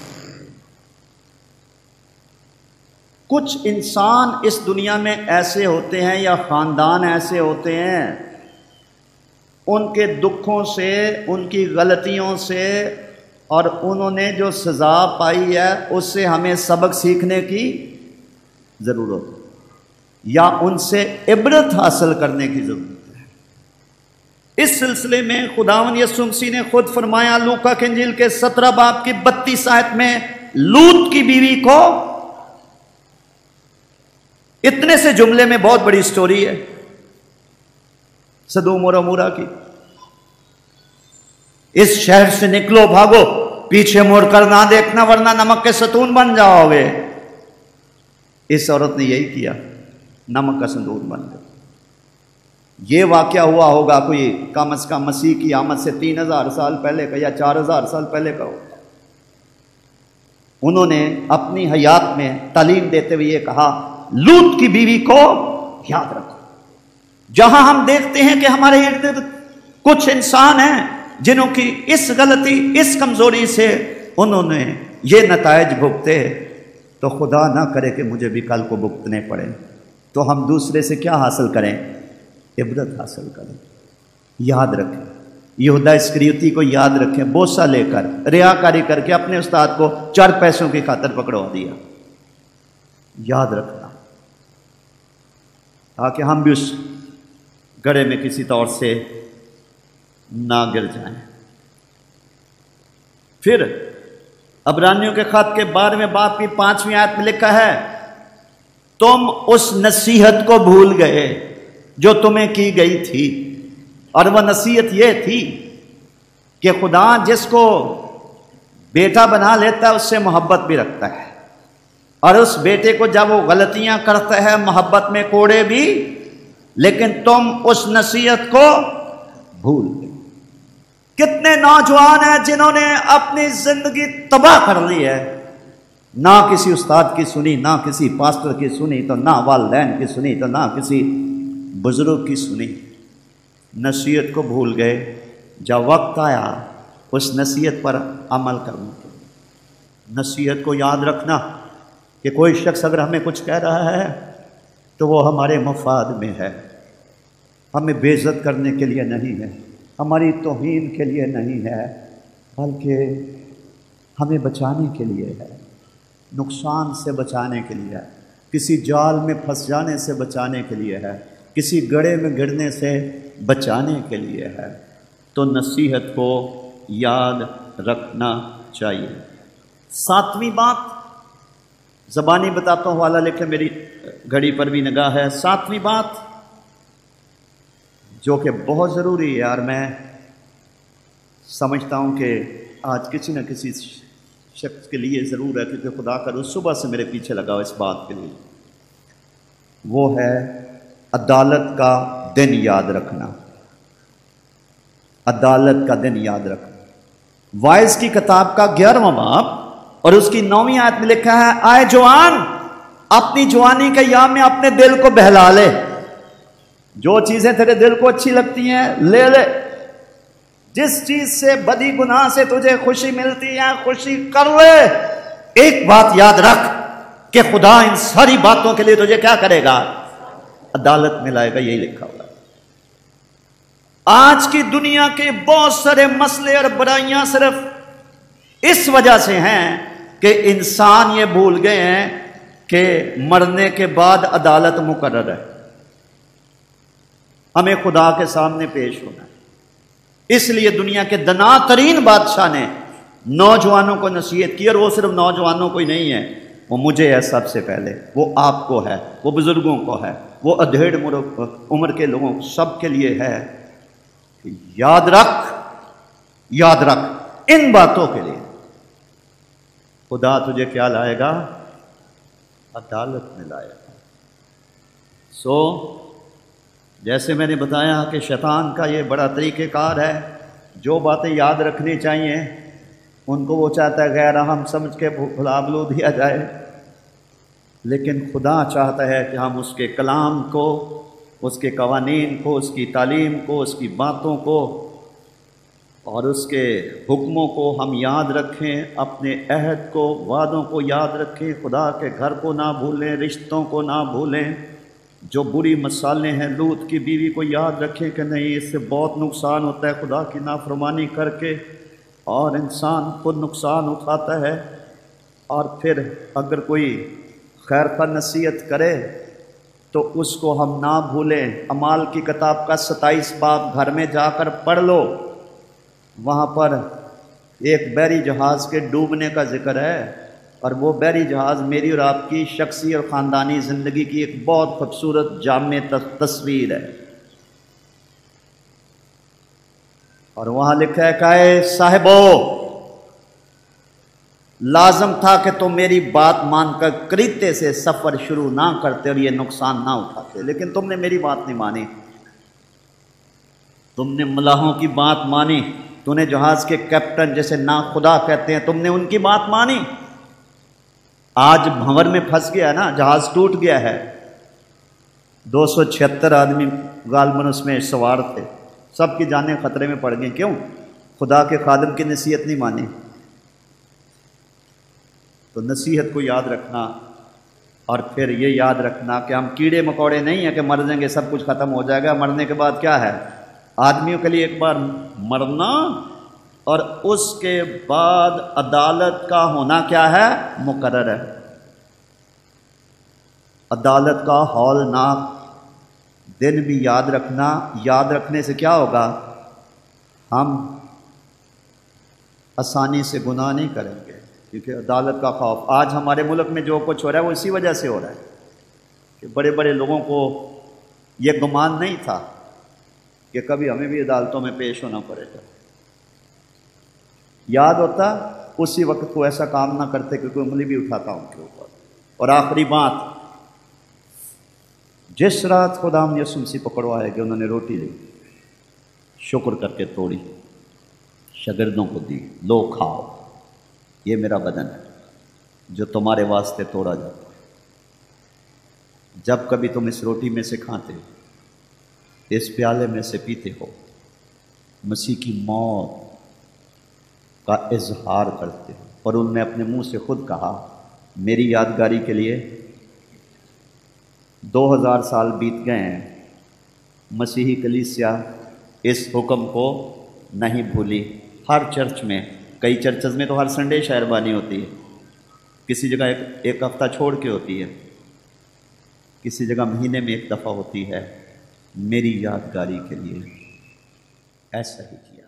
[SPEAKER 1] کچھ انسان اس دنیا میں ایسے ہوتے ہیں یا خاندان ایسے ہوتے ہیں، ان کے دکھوں سے، ان کی غلطیوں سے اور انہوں نے جو سزا پائی ہے اس سے ہمیں سبق سیکھنے کی ضرورت ہے یا ان سے عبرت حاصل کرنے کی ضرورت ہے۔ اس سلسلے میں خداوند یسوع مسیح نے خود فرمایا، لوکا کی انجیل کے سترہ باب کی بتیس آیت میں، لوط کی بیوی کو اتنے سے جملے میں بہت بڑی سٹوری ہے سدوم اور عمورہ کی. اس شہر سے نکلو، بھاگو، پیچھے مڑ کر نہ دیکھنا ورنہ نمک کے ستون بن جاؤ گے. اس عورت نے یہی کیا، نمک کا ستون بن گیا. یہ واقعہ ہوا ہوگا کوئی کم از کم مسیح کی آمد سے تین ہزار سال پہلے کا یا چار ہزار سال پہلے کا ہوگا. انہوں نے اپنی حیات میں تعلیم دیتے ہوئے یہ کہا، لوط کی بیوی کو یاد رکھو. جہاں ہم دیکھتے ہیں کہ ہمارے ارد گرد کچھ انسان ہیں جنہوں کی اس غلطی، اس کمزوری سے انہوں نے یہ نتائج بھگتے، تو خدا نہ کرے کہ مجھے بھی کل کو بھگتنے پڑے. تو ہم دوسرے سے کیا حاصل کریں؟ عبرت حاصل کریں. یاد رکھیں، یہودا اسکریوتی کو یاد رکھیں، بوسہ لے کر ریاکاری کر کے اپنے استاد کو چار پیسوں کی خاطر پکڑوا دیا. یاد رکھنا تاکہ ہم بھی اس گڑھے میں کسی طور سے نہ گر جائیں. پھر عبرانیوں کے خط کے بارہویں باب کی پانچویں آیت میں لکھا ہے، تم اس نصیحت کو بھول گئے جو تمہیں کی گئی تھی. اور وہ نصیحت یہ تھی کہ خدا جس کو بیٹا بنا لیتا ہے اس سے محبت بھی رکھتا ہے، اور اس بیٹے کو جب وہ غلطیاں کرتا ہے محبت میں کوڑے بھی، لیکن تم اس نصیحت کو بھول گئے. کتنے نوجوان ہیں جنہوں نے اپنی زندگی تباہ کر لی ہے، نہ کسی استاد کی سنی، نہ کسی پاسٹر کی سنی، تو نہ والدین کی سنی، تو نہ کسی بزرگ کی سنی. نصیحت کو بھول گئے. جب وقت آیا اس نصیحت پر عمل کرنے کے لیے، نصیحت کو یاد رکھنا کہ کوئی شخص اگر ہمیں کچھ کہہ رہا ہے تو وہ ہمارے مفاد میں ہے، ہمیں بے عزت کرنے کے لیے نہیں ہے، ہماری توہین کے لیے نہیں ہے، بلکہ ہمیں بچانے کے لیے ہے، نقصان سے بچانے کے لیے ہے، کسی جال میں پھنس جانے سے بچانے کے لیے ہے، کسی گڑھے میں گرنے سے بچانے کے لیے ہے. تو نصیحت کو یاد رکھنا چاہیے. ساتویں بات زبانی بتاتا ہوں، حوالہ لکھے، میری گھڑی پر بھی نگاہ ہے. ساتویں بات جو کہ بہت ضروری ہے، اور میں سمجھتا ہوں کہ آج کسی نہ کسی شخص کے لیے ضرور ہے، کیونکہ خدا کا روح صبح سے میرے پیچھے لگا ہو اس بات کے لیے، وہ ہے عدالت کا دن یاد رکھنا. عدالت کا دن یاد رکھنا. وائز کی کتاب کا گیارہواں باب اور اس کی نویں آیت میں لکھا ہے، آئے جوان اپنی جوانی کے ایام میں اپنے دل کو بہلا لے. جو چیزیں تیرے دل کو اچھی لگتی ہیں لے لے، جس چیز سے بدی گناہ سے تجھے خوشی ملتی ہے خوشی کر لے. ایک بات یاد رکھ کہ خدا ان ساری باتوں کے لیے تجھے کیا کرے گا؟ عدالت میں لائے گا. یہی لکھا ہوا ہے. آج کی دنیا کے بہت سارے مسئلے اور برائیاں صرف اس وجہ سے ہیں کہ انسان یہ بھول گئے ہیں کہ مرنے کے بعد عدالت مقرر ہے، ہمیں خدا کے سامنے پیش ہونا ہے. اس لیے دنیا کے دنا ترین بادشاہ نے نوجوانوں کو نصیحت کی، اور وہ صرف نوجوانوں کو ہی نہیں ہے، وہ مجھے ہے سب سے پہلے، وہ آپ کو ہے، وہ بزرگوں کو ہے، وہ ادھیڑ عمر کے لوگوں سب کے لیے ہے. یاد رکھ، یاد رکھ ان باتوں کے لیے خدا تجھے کیا لائے گا؟ عدالت میں لائے گا. سو جیسے میں نے بتایا کہ شیطان کا یہ بڑا طریقہ کار ہے، جو باتیں یاد رکھنی چاہیے ان کو وہ چاہتا ہے غیر اہم سمجھ کے بھلا بلو دیا جائے، لیکن خدا چاہتا ہے کہ ہم اس کے کلام کو، اس کے قوانین کو، اس کی تعلیم کو، اس کی باتوں کو اور اس کے حکموں کو ہم یاد رکھیں، اپنے عہد کو، وعدوں کو یاد رکھیں، خدا کے گھر کو نہ بھولیں، رشتوں کو نہ بھولیں. جو بری مثالیں ہیں لوط کی بیوی کو یاد رکھیں کہ نہیں، اس سے بہت نقصان ہوتا ہے خدا کی نافرمانی کر کے، اور انسان خود نقصان اٹھاتا ہے. اور پھر اگر کوئی خیر پر نصیحت کرے تو اس کو ہم نہ بھولیں. اعمال کی کتاب کا ستائیس باب گھر میں جا کر پڑھ لو، وہاں پر ایک بحری جہاز کے ڈوبنے کا ذکر ہے. اور وہ بحری جہاز میری اور آپ کی شخصی اور خاندانی زندگی کی ایک بہت خوبصورت جامع تصویر ہے۔ اور وہاں لکھا ہے کہ اے صاحبو، لازم تھا کہ تم میری بات مان کر کریتے سے سفر شروع نہ کرتے اور یہ نقصان نہ اٹھاتے، لیکن تم نے میری بات نہیں مانی، تم نے ملاحوں کی بات مانی، تو نے جہاز کے کیپٹن جیسے نا خدا کہتے ہیں تم نے ان کی بات مانی۔ آج بھنور میں پھنس گیا نا، جہاز ٹوٹ گیا ہے، دو سو چھہتر آدمی غالباً اس میں سوار تھے، سب کی جانیں خطرے میں پڑ گئیں، کیوں؟ خدا کے خادم کی نصیحت نہیں مانی۔ تو نصیحت کو یاد رکھنا، اور پھر یہ یاد رکھنا کہ ہم کیڑے مکوڑے نہیں ہیں کہ مر جائیں گے سب کچھ ختم ہو جائے گا۔ مرنے کے بعد کیا ہے؟ آدمیوں کے لیے ایک بار مرنا اور اس کے بعد عدالت کا ہونا کیا ہے؟ مقرر ہے۔ عدالت کا ہولناک دن بھی یاد رکھنا، یاد رکھنے سے کیا ہوگا؟ ہم آسانی سے گناہ نہیں کریں گے، کیونکہ عدالت کا خوف۔ آج ہمارے ملک میں جو کچھ ہو رہا ہے وہ اسی وجہ سے ہو رہا ہے کہ بڑے بڑے لوگوں کو یہ گمان نہیں تھا کہ کبھی ہمیں بھی عدالتوں میں پیش ہونا پڑے گا۔ یاد ہوتا اسی وقت کو ایسا کام نہ کرتے کہ کوئی انگلی بھی اٹھاتا ان کے اوپر۔ اور آخری بات، جس رات خدا ہم یسوع مسیح پکڑوائے کہ انہوں نے روٹی لی، شکر کر کے توڑی، شاگردوں کو دی، لو کھاؤ، یہ میرا بدن ہے جو تمہارے واسطے توڑا جاتا ہے۔ جب کبھی تم اس روٹی میں سے کھاتے، اس پیالے میں سے پیتے ہو، مسیح کی موت کا اظہار کرتے ہو۔ اور ان نے اپنے منہ سے خود کہا، میری یادگاری کے لیے دو ہزار سال بیت گئے ہیں، مسیحی کلیسیا اس حکم کو نہیں بھولی۔ ہر چرچ میں، کئی چرچز میں تو ہر سنڈے شہربانی ہوتی ہے، کسی جگہ ایک ایک ہفتہ چھوڑ کے ہوتی ہے، کسی جگہ مہینے میں ایک دفعہ ہوتی ہے۔ میری یادگاری کے لیے ایسا ہی کیا۔